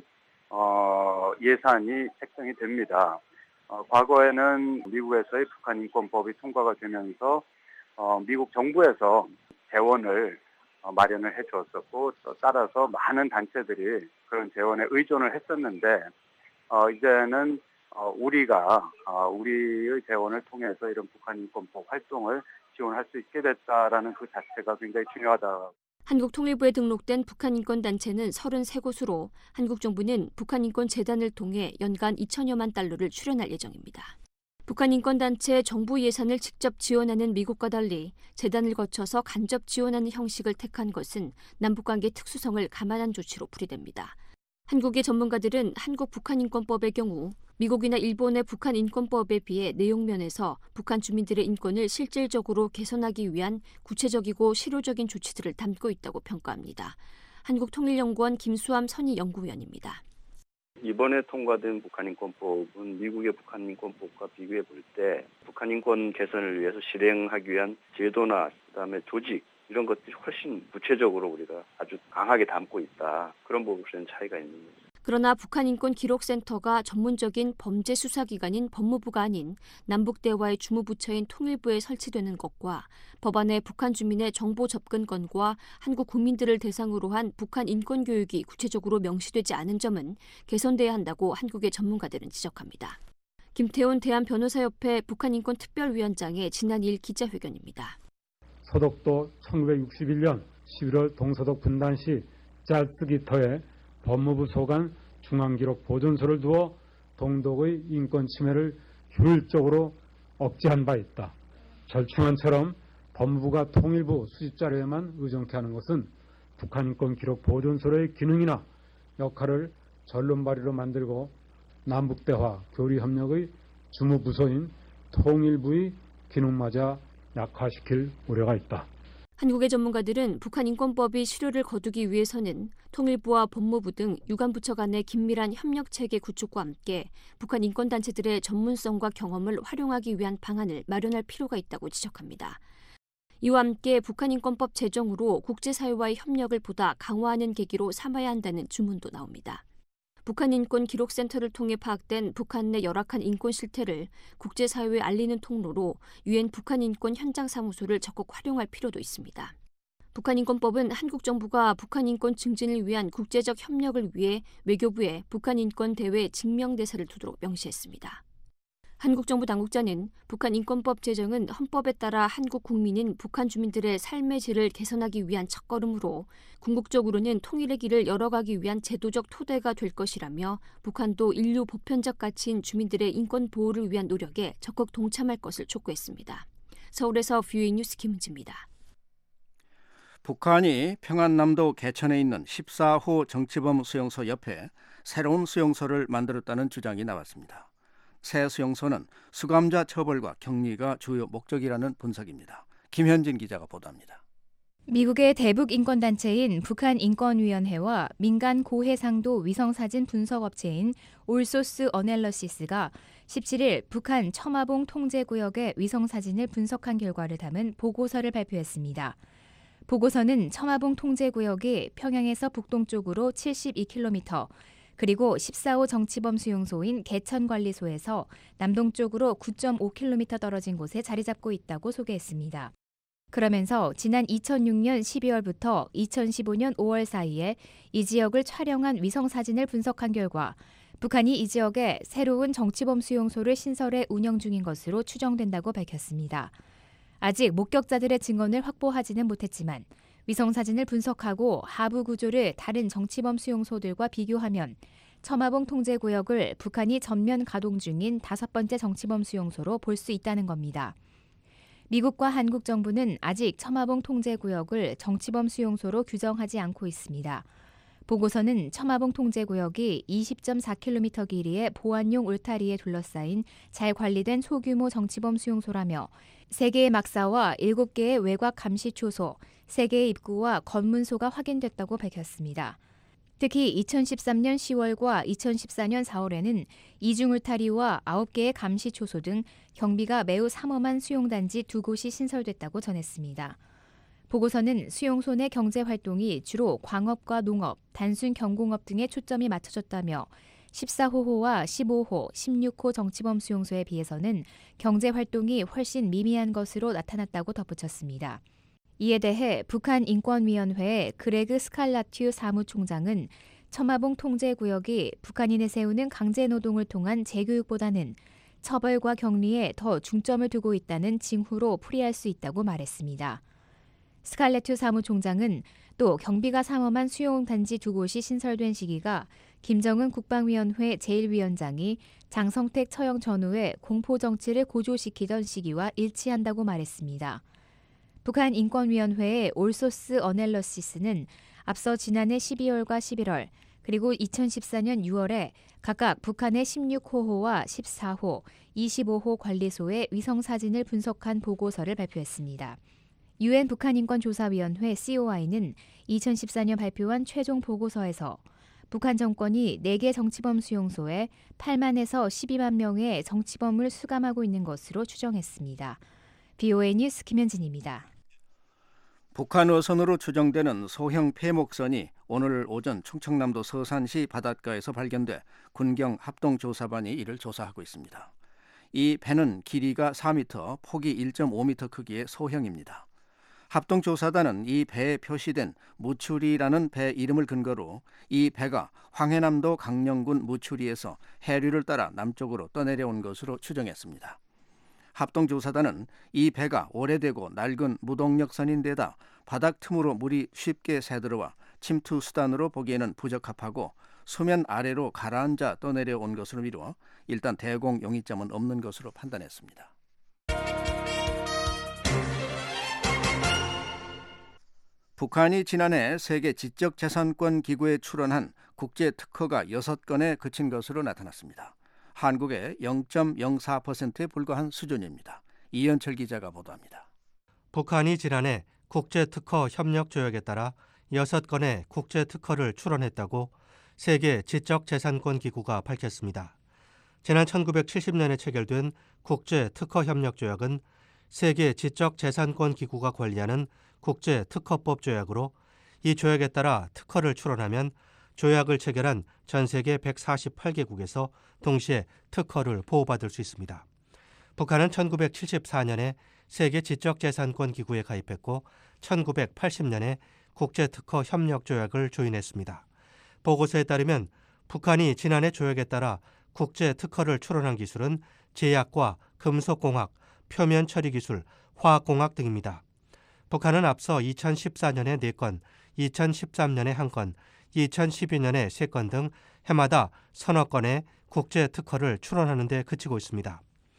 예산이 책정이 됩니다. 과거에는 미국에서의 북한 인권법이 통과가 되면서 미국 정부에서 재원을 마련을 해주었었고 또 따라서 많은 단체들이 그런 재원에 의존을 했었는데 이제는 우리가 우리의 재원을 통해서 이런 북한 인권법 활동을 지원할 수 있게 됐다라는 그 자체가 굉장히 중요하다. 한국통일부에 등록된 북한인권단체는 33곳으로 한국 정부는 북한인권재단을 통해 연간 2천여만 달러를 출연할 예정입니다. 북한인권단체 정부 예산을 직접 지원하는 미국과 달리 재단을 거쳐서 간접 지원하는 형식을 택한 것은 남북관계 특수성을 감안한 조치로 풀이됩니다. 한국의 전문가들은 한국 북한인권법의 경우 미국이나 일본의 북한인권법에 비해 내용면에서 북한 주민들의 인권을 실질적으로 개선하기 위한 구체적이고 실효적인 조치들을 담고 있다고 평가합니다. 한국통일연구원 김수함 선임연구위원입니다. 이번에 통과된 북한인권법은 미국의 북한인권법과 비교해 볼 때 북한인권 개선을 위해서 실행하기 위한 제도나 그다음에 조직 이런 것들이 훨씬 구체적으로 우리가 아주 강하게 담고 있다. 그런 부분에서는 차이가 있는 거죠. 그러나 북한인권기록센터가 전문적인 범죄 수사기관인 법무부가 아닌 남북대화의 주무부처인 통일부에 설치되는 것과 법안에 북한 주민의 정보 접근권과 한국 국민들을 대상으로 한 북한 인권 교육이 구체적으로 명시되지 않은 점은 개선돼야 한다고 한국의 전문가들은 지적합니다. 김태훈 대한변호사협회 북한인권특별위원장의 지난 2일 기자회견입니다. 서독도 1961년 11월 동서독 분단 시 짤뜨기터에 법무부 소관 중앙기록 보존소를 두어 동독의 인권 침해를 효율적으로 억제한 바 있다. 절충안처럼 법무부가 통일부 수집자료에만 의존케 하는 것은 북한인권기록 보존소의 기능이나 역할을 전론발이로 만들고 남북대화 교류협력의 주무부서인 통일부의 기능마저 약화시킬 우려가 있다. 한국의 전문가들은 북한인권법이 실효를 거두기 위해서는 통일부와 법무부 등 유관부처 간의 긴밀한 협력체계 구축과 함께 북한 인권단체들의 전문성과 경험을 활용하기 위한 방안을 마련할 필요가 있다고 지적합니다. 이와 함께 북한인권법 제정으로 국제사회와의 협력을 보다 강화하는 계기로 삼아야 한다는 주문도 나옵니다. 북한인권기록센터를 통해 파악된 북한 내 열악한 인권 실태를 국제사회에 알리는 통로로 유엔 북한인권 현장사무소를 적극 활용할 필요도 있습니다. 북한인권법은 한국 정부가 북한인권 증진을 위한 국제적 협력을 위해 외교부에 북한인권대회 직명대사를 두도록 명시했습니다. 한국 정부 당국자는 북한인권법 제정은 헌법에 따라 한국 국민인 북한 주민들의 삶의 질을 개선하기 위한 첫걸음으로 궁극적으로는 통일의 길을 열어가기 위한 제도적 토대가 될 것이라며 북한도 인류 보편적 가치인 주민들의 인권 보호를 위한 노력에 적극 동참할 것을 촉구했습니다. 서울에서 VOA 뉴스 김은지입니다. 북한이 평안남도 개천에 있는 14호 정치범 수용소 옆에 새로운 수용소를 만들었다는 주장이 나왔습니다. 새 수용소는 수감자 처벌과 격리가 주요 목적이라는 분석입니다. 김현진 기자가 보도합니다. 미국의 대북 인권단체인 북한인권위원회와 민간 고해상도 위성사진 분석업체인 올소스 어널러시스가 17일 북한 첨화봉 통제구역의 위성사진을 분석한 결과를 담은 보고서를 발표했습니다. 보고서는 첨화봉 통제구역이 평양에서 북동쪽으로 72km, 그리고 14호 정치범 수용소인 개천관리소에서 남동쪽으로 9.5km 떨어진 곳에 자리 잡고 있다고 소개했습니다. 그러면서 지난 2006년 12월부터 2015년 5월 사이에 이 지역을 촬영한 위성사진을 분석한 결과 북한이 이 지역에 새로운 정치범 수용소를 신설해 운영 중인 것으로 추정된다고 밝혔습니다. 아직 목격자들의 증언을 확보하지는 못했지만 위성사진을 분석하고 하부 구조를 다른 정치범 수용소들과 비교하면 첨화봉 통제구역을 북한이 전면 가동 중인 5번째 정치범 수용소로 볼 수 있다는 겁니다. 미국과 한국 정부는 아직 첨화봉 통제구역을 정치범 수용소로 규정하지 않고 있습니다. 보고서는 첨화봉 통제구역이 20.4km 길이의 보안용 울타리에 둘러싸인 잘 관리된 소규모 정치범 수용소라며 3개의 막사와 7개의 외곽 감시 초소, 3개의 입구와 검문소가 확인됐다고 밝혔습니다. 특히 2013년 10월과 2014년 4월에는 이중 울타리와 9개의 감시 초소 등 경비가 매우 삼엄한 수용단지 2곳이 신설됐다고 전했습니다. 보고서는 수용소 내 경제활동이 주로 광업과 농업, 단순 경공업 등에 초점이 맞춰졌다며 14호호와 15호, 16호 정치범 수용소에 비해서는 경제 활동이 훨씬 미미한 것으로 나타났다고 덧붙였습니다. 이에 대해 북한 인권위원회의 그레그 스칼라튜 사무총장은 처마봉 통제구역이 북한이 내세우는 강제노동을 통한 재교육보다는 처벌과 격리에 더 중점을 두고 있다는 징후로 풀이할 수 있다고 말했습니다. 스칼라튜 사무총장은 또 경비가 삼엄한 수용단지 두 곳이 신설된 시기가 김정은 국방위원회 제1위원장이 장성택 처형 전후에 공포정치를 고조시키던 시기와 일치한다고 말했습니다. 북한 인권위원회의 올소스 어넬러시스는 앞서 지난해 12월과 11월 그리고 2014년 6월에 각각 북한의 16호호와 14호, 25호 관리소의 위성사진을 분석한 보고서를 발표했습니다. UN 북한인권조사위원회 COI는 2014년 발표한 최종 보고서에서 북한 정권이 4개 정치범 수용소에 8만에서 12만 명의 정치범을 수감하고 있는 것으로 추정했습니다. BOA 뉴스 김현진입니다. 북한 어선으로 추정되는 소형 폐목선이 오늘 오전 충청남도 서산시 바닷가에서 발견돼 군경 합동조사반이 이를 조사하고 있습니다. 이 배는 길이가 4m, 폭이 1.5m 크기의 소형입니다. 합동조사단은 이 배에 표시된 무추리라는 배 이름을 근거로 이 배가 황해남도 강령군 무추리에서 해류를 따라 남쪽으로 떠내려온 것으로 추정했습니다. 합동조사단은 이 배가 오래되고 낡은 무동력선인데다 바닥 틈으로 물이 쉽게 새들어와 침투 수단으로 보기에는 부적합하고 수면 아래로 가라앉아 떠내려온 것으로 미루어 일단 대공 용의점은 없는 것으로 판단했습니다. 북한이 지난해 세계 지적재산권 기구에 출원한 국제 특허가 6건에 그친 것으로 나타났습니다. 한국의 0.04%에 불과한 수준입니다. 이현철 기자가 보도합니다. 북한이 지난해 국제특허 협력조약에 따라 6건의 국제특허를 출원했다고 세계 지적재산권 기구가 밝혔습니다. 지난 1970년에 체결된 국제특허 협력조약은 세계 지적재산권 기구가 관리하는 국제특허법 조약으로 이 조약에 따라 특허를 출원하면 조약을 체결한 전 세계 148개국에서 동시에 특허를 보호받을 수 있습니다. 북한은 1974년에 세계 지적재산권 기구에 가입했고 1980년에 국제특허 협력조약을 조인했습니다. 보고서에 따르면 북한이 지난해 조약에 따라 국제특허를 출원한 기술은 제약과 금속공학, 표면처리기술, 화학공학 등입니다. 북한은 앞서 2014년에 4건, 2013년에 1건, 2012년에 3건 등 해마다 서너 건의 국제특허를 출원하는 데 그치고 있습니다.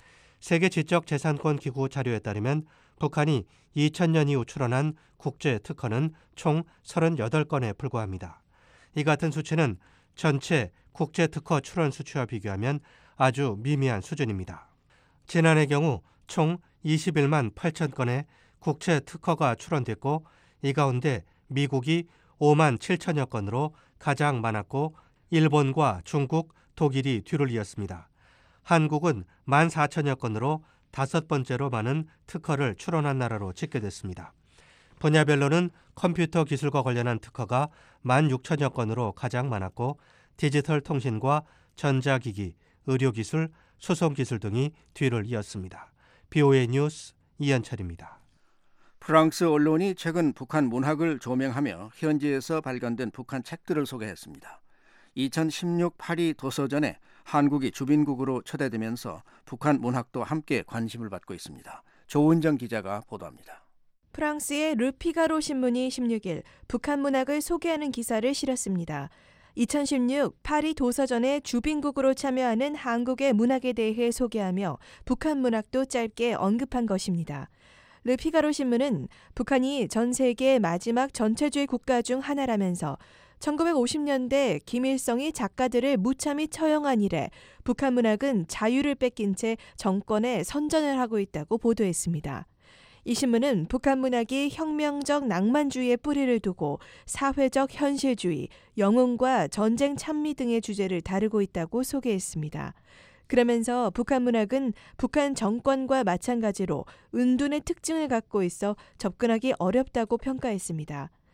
세계지적재산권기구 자료에 따르면 북한이 2000년 이후 출원한 국제특허는 총 38건에 불과합니다. 이 같은 수치는 전체 국제특허 출원 수치와 비교하면 아주 미미한 수준입니다. 지난해 경우 총 21만 8천 건의 국제특허가 출원됐고 이 가운데 미국이 5만 7천여 건으로 가장 많았고 일본과 중국, 독일이 뒤를 이었습니다. 한국은 1만 4천여 건으로 5번째로 많은 특허를 출원한 나라로 집계됐습니다. 분야별로는 컴퓨터 기술과 관련한 특허가 1만 6천여 건으로 가장 많았고 디지털 통신과 전자기기, 의료기술, 수송기술 등이 뒤를 이었습니다. BOA 뉴스 이현철입니다. 프랑스 언론이 최근 북한 문학을 조명하며 현지에서 발간된 북한 책들을 소개했습니다. 2016 파리 도서전에 한국이 주빈국으로 초대되면서 북한 문학도 함께 관심을 받고 있습니다. 조은정 기자가 보도합니다. 프랑스의 르피가로 신문이 16일 북한 문학을 소개하는 기사를 실었습니다. 2016 파리 도서전에 주빈국으로 참여하는 한국의 문학에 대해 소개하며 북한 문학도 짧게 언급한 것입니다. 르피가로 신문은 북한이 전 세계 마지막 전체주의 국가 중 하나라면서 1950년대 김일성이 작가들을 무참히 처형한 이래 북한 문학은 자유를 뺏긴 채 정권에 선전을 하고 있다고 보도했습니다. 이 신문은 북한 문학이 혁명적 낭만주의에 뿌리를 두고 사회적 현실주의, 영웅과 전쟁 찬미 등의 주제를 다루고 있다고 소개했습니다. 그러면서 북한 문학은 북한 정권과 마찬가지로 은둔의 특징을 갖고 있어 접근하기 어렵다고 평가했습니다.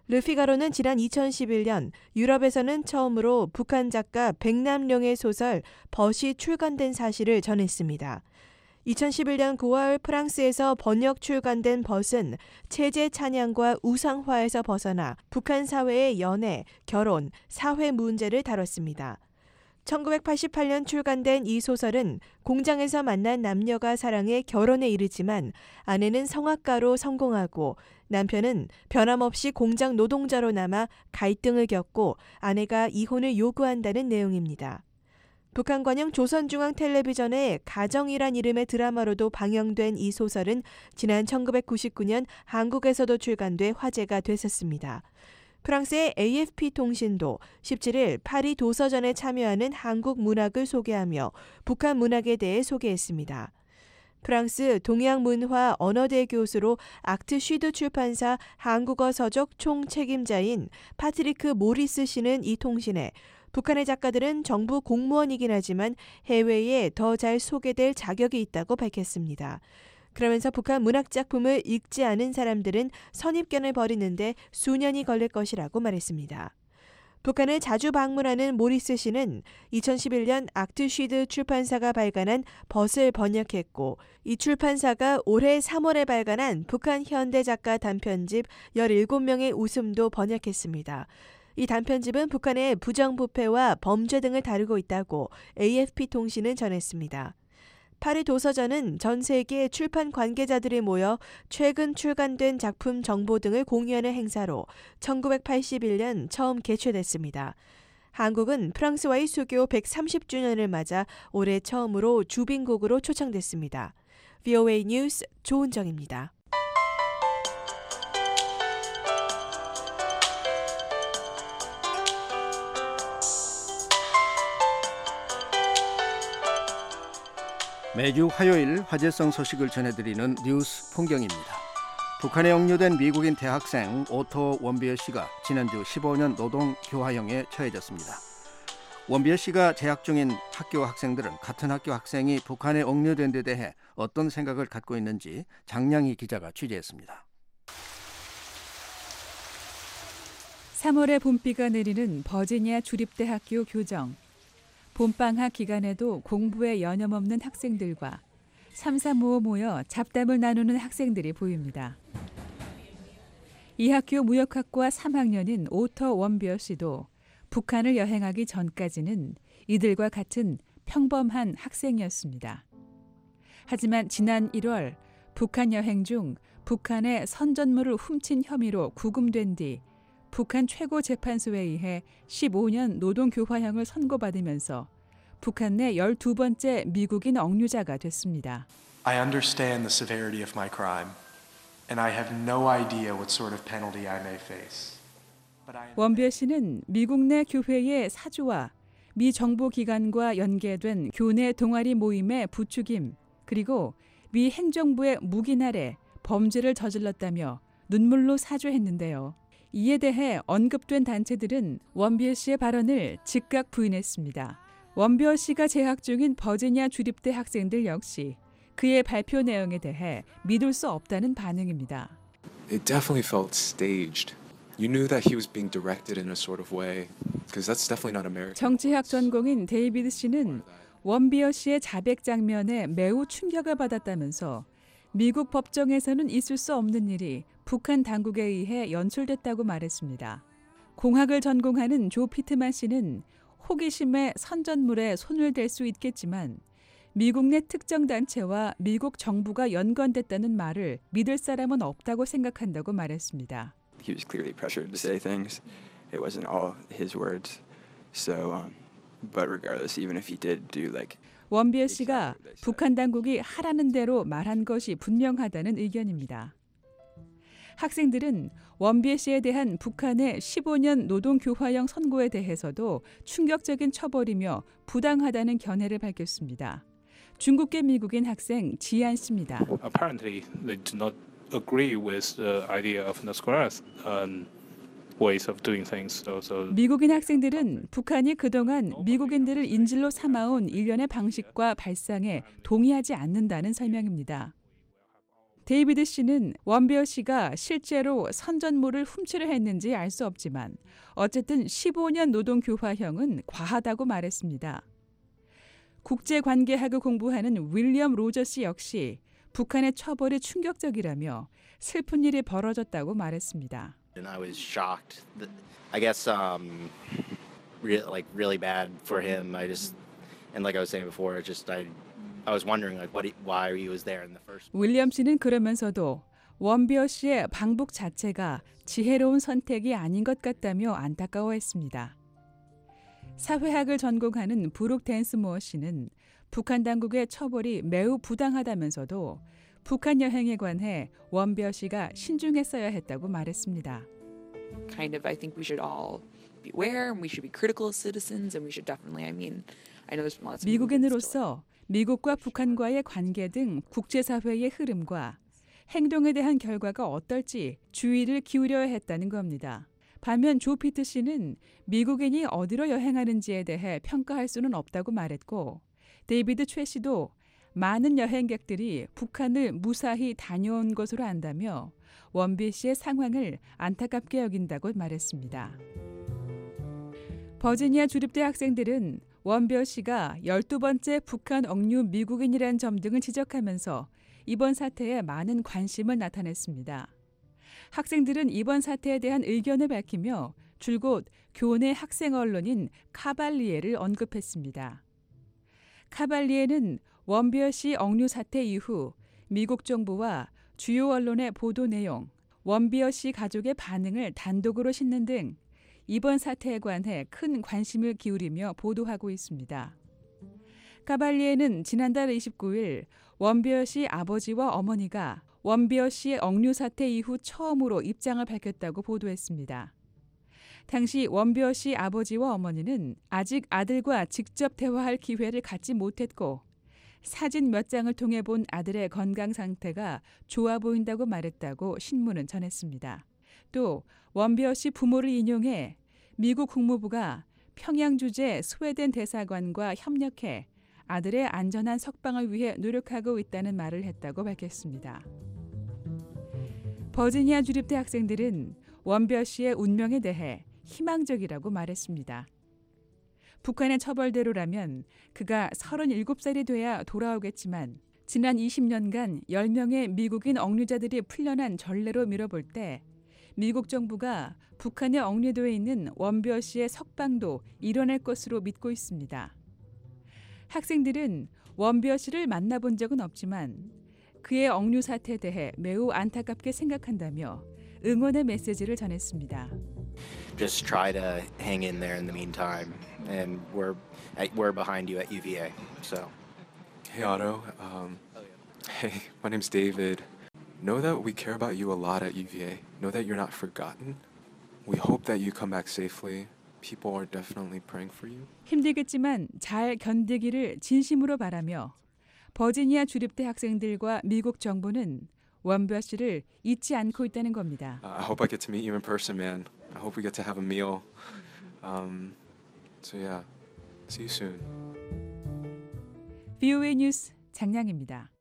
르피가로는 지난 2011년 유럽에서는 처음으로 북한 작가 백남룡의 소설 벗이 출간된 사실을 전했습니다. 2011년 9월 프랑스에서 번역 출간된 벗은 체제 찬양과 우상화에서 벗어나 북한 사회의 연애, 결혼, 사회 문제를 다뤘습니다. 1988년 출간된 이 소설은 공장에서 만난 남녀가 사랑해 결혼에 이르지만 아내는 성악가로 성공하고 남편은 변함없이 공장 노동자로 남아 갈등을 겪고 아내가 이혼을 요구한다는 내용입니다. 북한 관영 조선중앙텔레비전의 가정이란 이름의 드라마로도 방영된 이 소설은 지난 1999년 한국에서도 출간돼 화제가 됐었습니다. 프랑스의 AFP 통신도 17일 파리 도서전에 참여하는 한국 문학을 소개하며 북한 문학에 대해 소개했습니다. 프랑스 동양문화 언어대 교수로 악트 쉬드 출판사 한국어 서적 총책임자인 파트리크 모리스 씨는 이 통신에 북한의 작가들은 정부 공무원이긴 하지만 해외에 더 잘 소개될 자격이 있다고 밝혔습니다. 그러면서 북한 문학작품을 읽지 않은 사람들은 선입견을 버리는데 수년이 걸릴 것이라고 말했습니다. 북한을 자주 방문하는 모리스 씨는 2011년 악트 쉬드 출판사가 발간한 벗을 번역했고 이 출판사가 올해 3월에 발간한 북한 현대 작가 단편집 17명의 웃음도 번역했습니다. 이 단편집은 북한의 부정부패와 범죄 등을 다루고 있다고 AFP 통신은 전했습니다. 파리 도서전은 전 세계 출판 관계자들이 모여 최근 출간된 작품 정보 등을 공유하는 행사로 1981년 처음 개최됐습니다. 한국은 프랑스와의 수교 130주년을 맞아 올해 처음으로 주빈국으로 초청됐습니다. VOA 뉴스 조은정입니다. 매주 화요일 화제성 소식을 전해드리는 뉴스 풍경입니다. 북한에 억류된 미국인 대학생 오토 원비어 씨가 지난주 15년 노동교화형에 처해졌습니다. 원비어 씨가 재학 중인 학교 학생들은 같은 학교 학생이 북한에 억류된 데 대해 어떤 생각을 갖고 있는지 장량희 기자가 취재했습니다. 3월에 봄비가 내리는 버지니아 주립대학교 교정. 봄방학 기간에도 공부에 여념없는 학생들과 삼삼오오 모여 잡담을 나누는 학생들이 보입니다. 이 학교 무역학과 3학년인 오터 원비어 씨도 북한을 여행하기 전까지는 이들과 같은 평범한 학생이었습니다. 하지만 지난 1월 북한 여행 중 북한의 선전물을 훔친 혐의로 구금된 뒤 북한 최고재판소에 의해 15년 노동교화형을 선고받으면서 북한 내 12번째 미국인 억류자가 됐습니다. I understand the severity of my crime, and I have no idea what sort of penalty I may face. 원비어 씨는 미국 내 교회의 사주와 미 정보기관과 연계된 교내 동아리 모임의 부추김, 그리고 미 행정부의 묵인 아래 범죄를 저질렀다며 눈물로 사죄했는데요. 이에 대해 언급된 단체들은 원비어 씨의 발언을 즉각 부인했습니다. 원비어 씨가 재학 중인 버지니아 주립대 학생들 역시 그의 발표 내용에 대해 믿을 수 없다는 반응입니다. It definitely felt staged. You knew that he was being directed in a sort of way, because that's definitely not American. 정치학 전공인 데이비드 씨는 원비어 씨의 자백 장면에 매우 충격을 받았다면서 미국 법정에서는 있을 수 없는 일이 북한 당국에 의해 연출됐다고 말했습니다. 공학을 전공하는 조 피트만 씨는 호기심에 선전물에 손을 댈 수 있겠지만 미국 내 특정 단체와 미국 정부가 연관됐다는 말을 믿을 사람은 없다고 생각한다고 말했습니다. He was clearly pressured to say things. It wasn't all his words. So, but regardless, even if he did do like 원비어 씨가 북한 당국이 하라는 대로 말한 것이 분명하다는 의견입니다. 학생들은 원비어 씨에 대한 북한의 15년 노동교화형 선고에 대해서도 충격적인 처벌이며 부당하다는 견해를 밝혔습니다. 중국계 미국인 학생 지안 씨입니다. Apparently, they do not agree with the idea of North Korea's ways of doing things. 미국인 학생들은 북한이 그동안 미국인들을 인질로 삼아온 일련의 방식과 발상에 동의하지 않는다는 설명입니다. 데이비드 씨는 원비어 씨가 실제로 선전물을 훔치려 했는지 알 수 없지만 어쨌든 15년 노동교화형은 과하다고 말했습니다. 국제관계학을 공부하는 윌리엄 로저스 역시 북한의 처벌이 충격적이라며 슬픈 일이 벌어졌다고 말했습니다. And I was shocked. I guess really bad for him. And like I was saying before, I was wondering why he was there in the first. 윌리엄 씨는 그러면서도 원비어 씨의 방북 자체가 지혜로운 선택이 아닌 것 같다며 안타까워했습니다. 사회학을 전공하는 브룩 댄스모어 씨는 북한 당국의 처벌이 매우 부당하다면서도 북한 여행에 관해 원비어 씨가 신중했어야 했다고 말했습니다. Kind of, I think we should all beware and we should be critical as citizens and we should definitely, I know there's lots of 미국인으로서 미국과 북한과의 관계 등 국제사회의 흐름과 행동에 대한 결과가 어떨지 주의를 기울여야 했다는 겁니다. 반면 조 피트 씨는 미국인이 어디로 여행하는지에 대해 평가할 수는 없다고 말했고 데이비드 최 씨도 많은 여행객들이 북한을 무사히 다녀온 것으로 안다며 원비 씨의 상황을 안타깝게 여긴다고 말했습니다. 버지니아 주립대 학생들은 원비어 씨가 12번째 북한 억류 미국인이라는 점 등을 지적하면서 이번 사태에 많은 관심을 나타냈습니다. 학생들은 이번 사태에 대한 의견을 밝히며 줄곧 교내 학생 언론인 카발리에를 언급했습니다. 카발리에는 원비어 씨 억류 사태 이후 미국 정부와 주요 언론의 보도 내용, 원비어 씨 가족의 반응을 단독으로 싣는 등 이번 사태에 관해 큰 관심을 기울이며 보도하고 있습니다. 카발리에는 지난달 29일 원비어 씨 아버지와 어머니가 원비어 씨의 억류 사태 이후 처음으로 입장을 밝혔다고 보도했습니다. 당시 원비어 씨 아버지와 어머니는 아직 아들과 직접 대화할 기회를 갖지 못했고 사진 몇 장을 통해 본 아들의 건강 상태가 좋아 보인다고 말했다고 신문은 전했습니다. 또 원비어 씨 부모를 인용해 미국 국무부가 평양 주재 스웨덴 대사관과 협력해 아들의 안전한 석방을 위해 노력하고 있다는 말을 했다고 밝혔습니다. 버지니아 주립대 학생들은 원비어 씨의 운명에 대해 희망적이라고 말했습니다. 북한의 처벌대로라면 그가 37살이 돼야 돌아오겠지만 지난 20년간 10명의 미국인 억류자들이 풀려난 전례로 미뤄볼 때 미국 정부가 북한에 억류되어 있는 원비어 씨의 석방도 이뤄낼 것으로 믿고 있습니다. 학생들은 원비어 씨를 만나본 적은 없지만 그의 억류 사태에 대해 매우 안타깝게 생각한다며 응원의 메시지를 전했습니다. Just try to hang in there in the meantime, and we're behind you at UVA. So, Hey Otto, hey, my name's David. Know that we care about you a lot at UVA. Know that you're not forgotten. We hope that you come back safely. People are definitely praying for you. 힘들겠지만 잘 견디기를 진심으로 바라며 버지니아 주립대 학생들과 미국 정부는 원비어 씨를 잊지 않고 있다는 겁니다. I hope I get to meet you in person, man. I hope we get to have a meal. So yeah, see you soon. VOA 뉴스 장량입니다.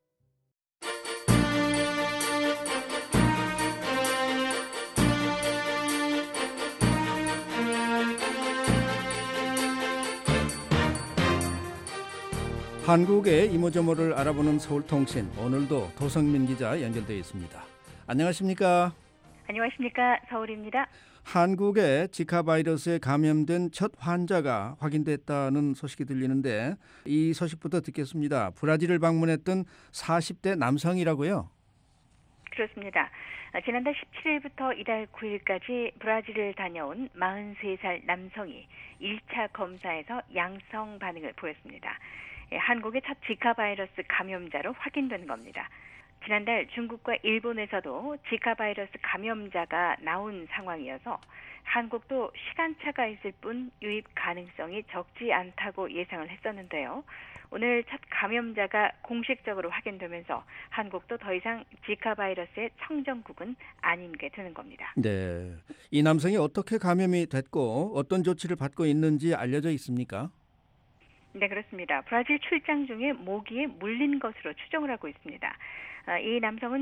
한국의 이모저모를 알아보는 서울통신, 오늘도 도성민 기자 연결되어 있습니다. 안녕하십니까? 안녕하십니까? 서울입니다. 한국에 지카 바이러스에 감염된 첫 환자가 확인됐다는 소식이 들리는데 이 소식부터 듣겠습니다. 브라질을 방문했던 40대 남성이라고요? 그렇습니다. 지난달 17일부터 이달 9일까지 브라질을 다녀온 43살 남성이 1차 검사에서 양성 반응을 보였습니다. 한국의 첫 지카 바이러스 감염자로 확인된 겁니다. 지난달 중국과 일본에서도 지카 바이러스 감염자가 나온 상황이어서 한국도 시간차가 있을 뿐 유입 가능성이 적지 않다고 예상을 했었는데요. 오늘 첫 감염자가 공식적으로 확인되면서 한국도 더 이상 지카 바이러스의 청정국은 아닌 게 되는 겁니다. 네, 이 남성이 어떻게 감염이 됐고 어떤 조치를 받고 있는지 알려져 있습니까? 네, 그렇습니다. 브라질 출장 중에 모기에 물린 것으로 추정을 하고 있습니다. 이 남성은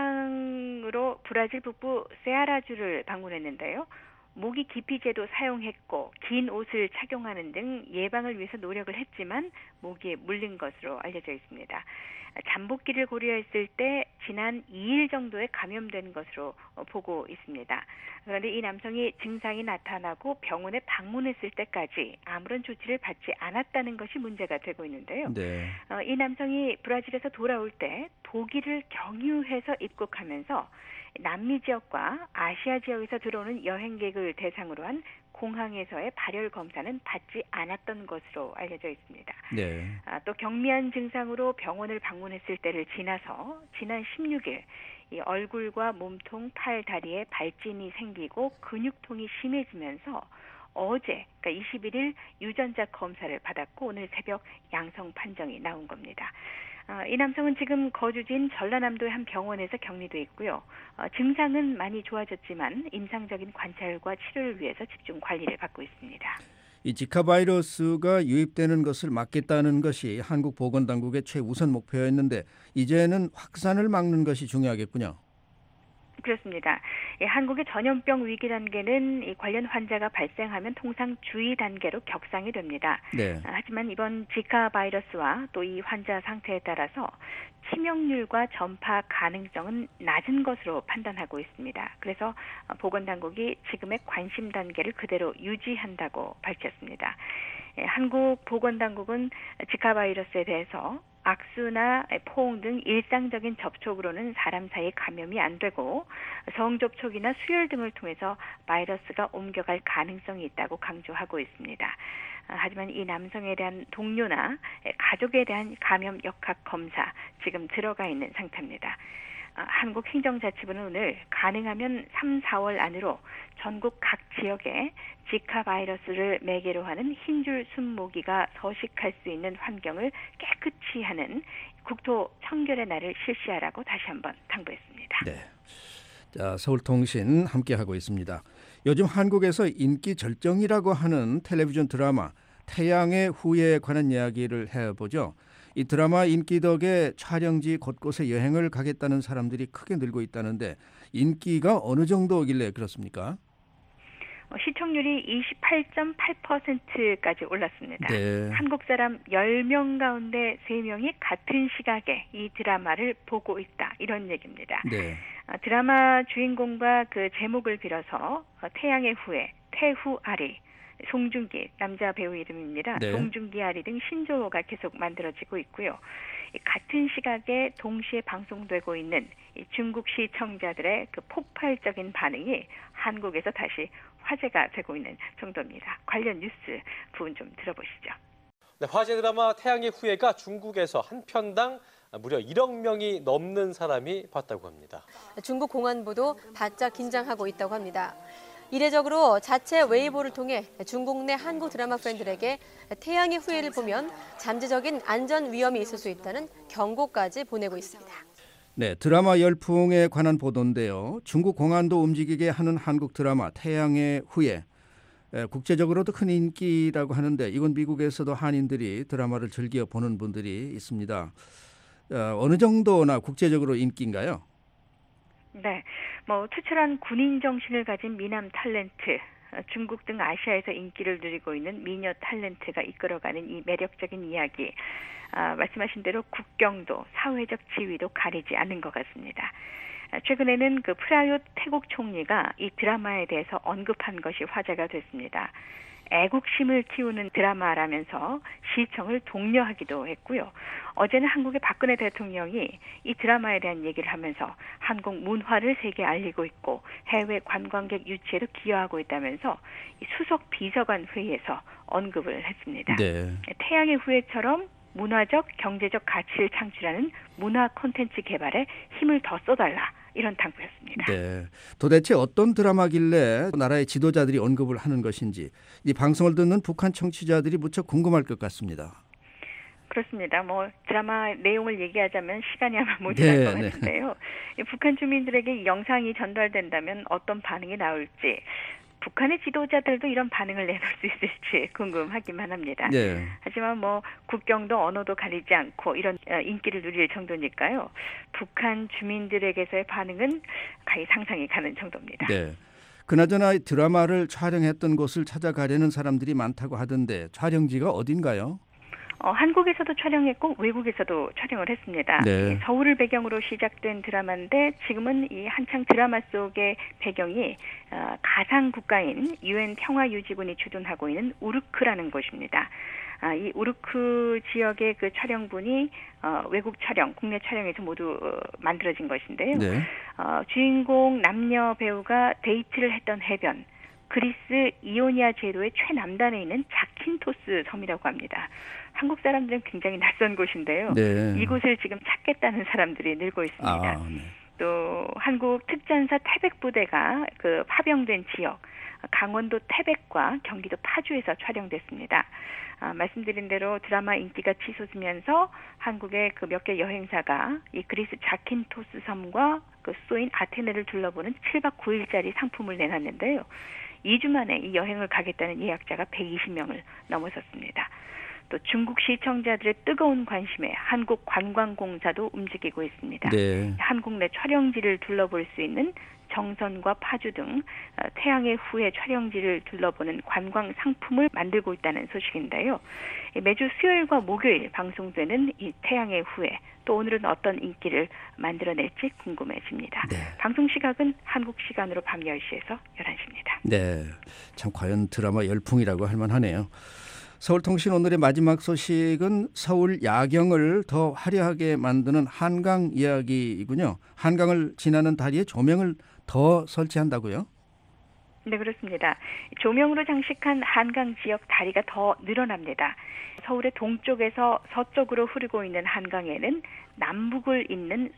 출장으로 브라질 북부 세아라주를 방문했는데요. 모기 기피제도 사용했고 긴 옷을 착용하는 등 예방을 위해서 노력을 했지만 모기에 물린 것으로 알려져 있습니다. 잠복기를 고려했을 때 지난 2일 정도에 감염된 것으로 보고 있습니다. 그런데 이 남성이 증상이 나타나고 병원에 방문했을 때까지 아무런 조치를 받지 않았다는 것이 문제가 되고 있는데요. 네. 이 남성이 브라질에서 돌아올 때 독일을 경유해서 입국하면서 남미 지역과 아시아 지역에서 들어오는 여행객을 대상으로 한 공항에서의 발열 검사는 받지 않았던 것으로 알려져 있습니다. 네. 또 경미한 증상으로 병원을 방문했을 때를 지나서 지난 16일 이 얼굴과 몸통, 팔, 다리에 발진이 생기고 근육통이 심해지면서 어제, 그러니까 21일 유전자 검사를 받았고 오늘 새벽 양성 판정이 나온 겁니다. 이 남성은 지금 거주지인 전라남도의 한 병원에서 격리돼 있고요. 증상은 많이 좋아졌지만 임상적인 관찰과 치료를 위해서 집중 관리를 받고 있습니다. 이 지카 바이러스가 유입되는 것을 막겠다는 것이 한국 보건당국의 최우선 목표였는데 이제는 확산을 막는 것이 중요하겠군요. 그렇습니다. 한국의 전염병 위기 단계는 이 관련 환자가 발생하면 통상 주의 단계로 격상이 됩니다. 네. 하지만 이번 지카 바이러스와 또 이 환자 상태에 따라서 치명률과 전파 가능성은 낮은 것으로 판단하고 있습니다. 그래서 보건당국이 지금의 관심 단계를 그대로 유지한다고 밝혔습니다. 한국 보건당국은 지카 바이러스에 대해서 악수나 포옹 등 일상적인 접촉으로는 사람 사이 감염이 안 되고 성접촉이나 수혈 등을 통해서 바이러스가 옮겨갈 가능성이 있다고 강조하고 있습니다. 하지만 이 남성에 대한 동료나 가족에 대한 감염 역학 검사 지금 들어가 있는 상태입니다. 한국행정자치부는 오늘 가능하면 3, 4월 안으로 전국 각 지역에 지카 바이러스를 매개로 하는 흰줄 순모기가 서식할 수 있는 환경을 깨끗이 하는 국토 청결의 날을 실시하라고 다시 한번 당부했습니다. 네. 자, 서울통신 함께하고 있습니다. 요즘 한국에서 인기 절정이라고 하는 텔레비전 드라마 태양의 후예에 관한 이야기를 해보죠. 이 드라마 인기 덕에 촬영지 곳곳에 여행을 가겠다는 사람들이 크게 늘고 있다는데 인기가 어느 정도길래 그렇습니까? 시청률이 28.8%까지 올랐습니다. 네. 한국 사람 10명 가운데 3명이 같은 시각에 이 드라마를 보고 있다. 이런 얘기입니다. 네. 드라마 주인공과 그 제목을 빌어서 태양의 후예, 태후아리, 송중기, 남자 배우 이름입니다. 네. 송중기 아리 등 신조어가 계속 만들어지고 있고요. 같은 시각에 동시에 방송되고 있는 이 중국 시청자들의 그 폭발적인 반응이 한국에서 다시 화제가 되고 있는 정도입니다. 관련 뉴스 부분 좀 들어보시죠. 네, 화제 드라마 태양의 후예가 중국에서 한 편당 무려 1억 명이 넘는 사람이 봤다고 합니다. 중국 공안부도 바짝 긴장하고 있다고 합니다. 이례적으로 자체 웨이보를 통해 중국 내 한국 드라마 팬들에게 태양의 후예를 보면 잠재적인 안전 위험이 있을 수 있다는 경고까지 보내고 있습니다. 네, 드라마 열풍에 관한 보도인데요. 중국 공안도 움직이게 하는 한국 드라마 태양의 후예. 국제적으로도 큰 인기라고 하는데 이건 미국에서도 한인들이 드라마를 즐겨 보는 분들이 있습니다. 어느 정도나 국제적으로 인기인가요? 네, 투철한 군인 정신을 가진 미남 탤런트, 중국 등 아시아에서 인기를 누리고 있는 미녀 탤런트가 이끌어가는 이 매력적인 이야기. 말씀하신 대로 국경도 사회적 지위도 가리지 않는 것 같습니다. 최근에는 그 프라윕 태국 총리가 이 드라마에 대해서 언급한 것이 화제가 됐습니다. 애국심을 키우는 드라마라면서 시청을 독려하기도 했고요. 어제는 한국의 박근혜 대통령이 이 드라마에 대한 얘기를 하면서 한국 문화를 세계에 알리고 있고 해외 관광객 유치에도 기여하고 있다면서 이 수석 비서관 회의에서 언급을 했습니다. 네. 태양의 후예처럼 문화적, 경제적 가치를 창출하는 문화 콘텐츠 개발에 힘을 더 써달라. 이런 당부였습니다. 네, 도대체 어떤 드라마길래 나라의 지도자들이 언급을 하는 것인지 이 방송을 듣는 북한 청취자들이 무척 궁금할 것 같습니다. 그렇습니다. 드라마 내용을 얘기하자면 시간이 아마 모자랄 것 같은데요. 북한 주민들에게 영상이 전달된다면 어떤 반응이 나올지 북한의 지도자들도 이런 반응을 내놓을 수 있을지 궁금하기만 합니다. 네. 하지만 뭐 국경도 언어도 가리지 않고 이런 인기를 누릴 정도니까요. 북한 주민들에게서의 반응은 가히 상상이 가는 정도입니다. 네. 그나저나 드라마를 촬영했던 곳을 찾아가려는 사람들이 많다고 하던데 촬영지가 어딘가요? 한국에서도 촬영했고 외국에서도 촬영을 했습니다. 네. 서울을 배경으로 시작된 드라마인데 지금은 이 한창 드라마 속의 배경이 가상 국가인 UN 평화유지군이 주둔하고 있는 우르크라는 곳입니다. 이 우르크 지역의 그 촬영분이 외국 촬영, 국내 촬영에서 모두 만들어진 것인데요. 네. 주인공 남녀 배우가 데이트를 했던 해변, 그리스 이오니아 제도의 최남단에 있는 자킨토스 섬이라고 합니다. 한국 사람들은 굉장히 낯선 곳인데요. 네. 이곳을 지금 찾겠다는 사람들이 늘고 있습니다. 네. 또 한국 특전사 태백부대가 그 파병된 지역, 강원도 태백과 경기도 파주에서 촬영됐습니다. 말씀드린 대로 드라마 인기가 치솟으면서 한국의 그 몇 개 여행사가 이 그리스 자킨토스 섬과 그 수도인 아테네를 둘러보는 7박 9일짜리 상품을 내놨는데요. 2주 만에 이 여행을 가겠다는 예약자가 120명을 넘어섰습니다. 또 중국 시청자들의 뜨거운 관심에 한국관광공사도 움직이고 있습니다. 네. 한국 내 촬영지를 둘러볼 수 있는 정선과 파주 등 태양의 후예 촬영지를 둘러보는 관광 상품을 만들고 있다는 소식인데요. 매주 수요일과 목요일 방송되는 이 태양의 후예, 또 오늘은 어떤 인기를 만들어낼지 궁금해집니다. 네. 방송 시각은 한국 시간으로 밤 10시에서 11시입니다. 네, 참 과연 드라마 열풍이라고 할 만하네요. 서울통신 오늘의 마지막 소식은 서울 야경을 더 화려하게 만드는 한강 이야기이군요. 한강을 지나는 다리에 조명을 더 설치한다고요? 네, 그렇습니다. 조명으로 장식한 한강 지역 다리가 더 늘어납니다. 서울의 동쪽에서 서쪽으로 흐르고 있는 한강에는 남북을 잇는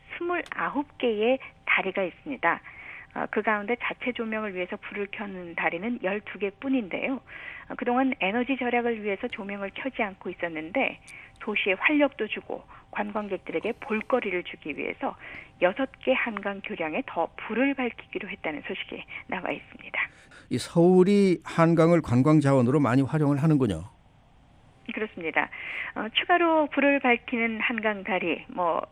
29개의 다리가 있습니다. 그 가운데 자체 조명을 위해서 불을 켜는 다리는 12개뿐인데요. 그동안 에너지 절약을 위해서 조명을 켜지 않고 있었는데 도시에 활력도 주고 관광객들에게 볼거리를 주기 위해서 6개 한강 교량에 더 불을 밝히기로 했다는 소식이 나와 있습니다. 이 서울이 한강을 관광 자원으로 많이 활용을 하는군요. 그렇습니다. 추가로 불을 밝히는 한강 다리,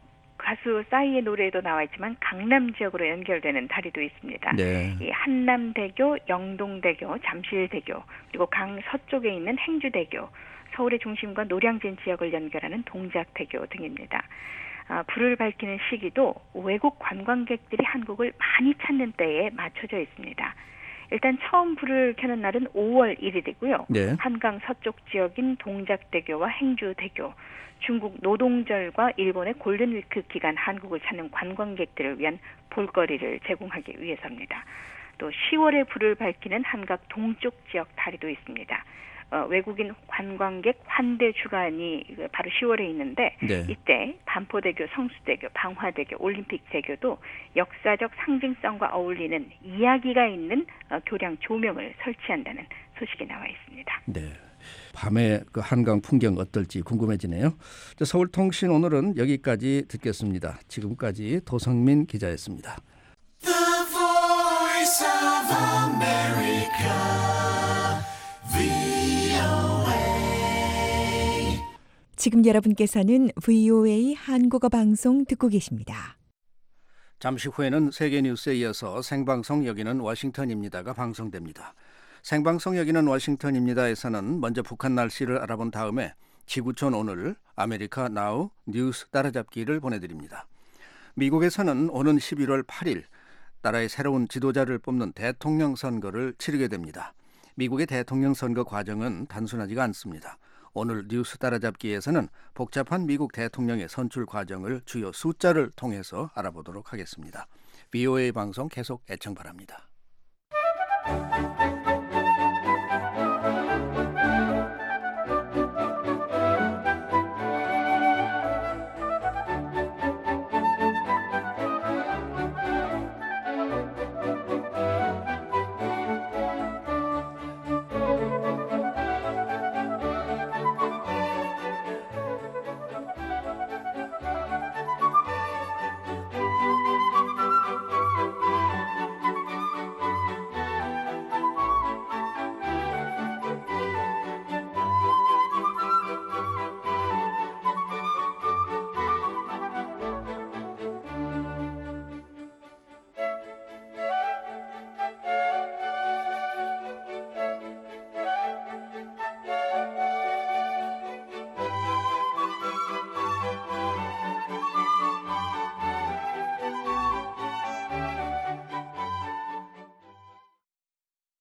가수 싸이의 노래에도 나와 있지만 강남 지역으로 연결되는 다리도 있습니다. 네. 이 한남대교, 영동대교, 잠실대교, 그리고 강 서쪽에 있는 행주대교, 서울의 중심과 노량진 지역을 연결하는 동작대교 등입니다. 불을 밝히는 시기도 외국 관광객들이 한국을 많이 찾는 때에 맞춰져 있습니다. 일단 처음 불을 켜는 날은 5월 1일이고요. 네. 한강 서쪽 지역인 동작대교와 행주대교, 중국 노동절과 일본의 골든위크 기간 한국을 찾는 관광객들을 위한 볼거리를 제공하기 위해서입니다. 또 10월에 불을 밝히는 한강 동쪽 지역 다리도 있습니다. 외국인 관광객 환대 주간이 바로 10월에 있는데 네. 이때 반포대교, 성수대교, 방화대교, 올림픽대교도 역사적 상징성과 어울리는 이야기가 있는 교량 조명을 설치한다는 소식이 나와 있습니다. 네. 밤에 그 한강 풍경 어떨지 궁금해지네요. 서울통신 오늘은 여기까지 듣겠습니다. 지금까지 도성민 기자였습니다. The Voice of America, VOA. 지금 여러분께서는 VOA 한국어 방송 듣고 계십니다. 잠시 후에는 세계 뉴스에 이어서 생방송 여기는 워싱턴입니다가 방송됩니다. 생방송 여기는 워싱턴입니다에서는 먼저 북한 날씨를 알아본 다음에 지구촌 오늘 아메리카 나우 뉴스 따라잡기를 보내드립니다. 미국에서는 오는 11월 8일 나라의 새로운 지도자를 뽑는 대통령 선거를 치르게 됩니다. 미국의 대통령 선거 과정은 단순하지가 않습니다. 오늘 뉴스 따라잡기에서는 복잡한 미국 대통령의 선출 과정을 주요 숫자를 통해서 알아보도록 하겠습니다. VOA 방송 계속 애청 바랍니다.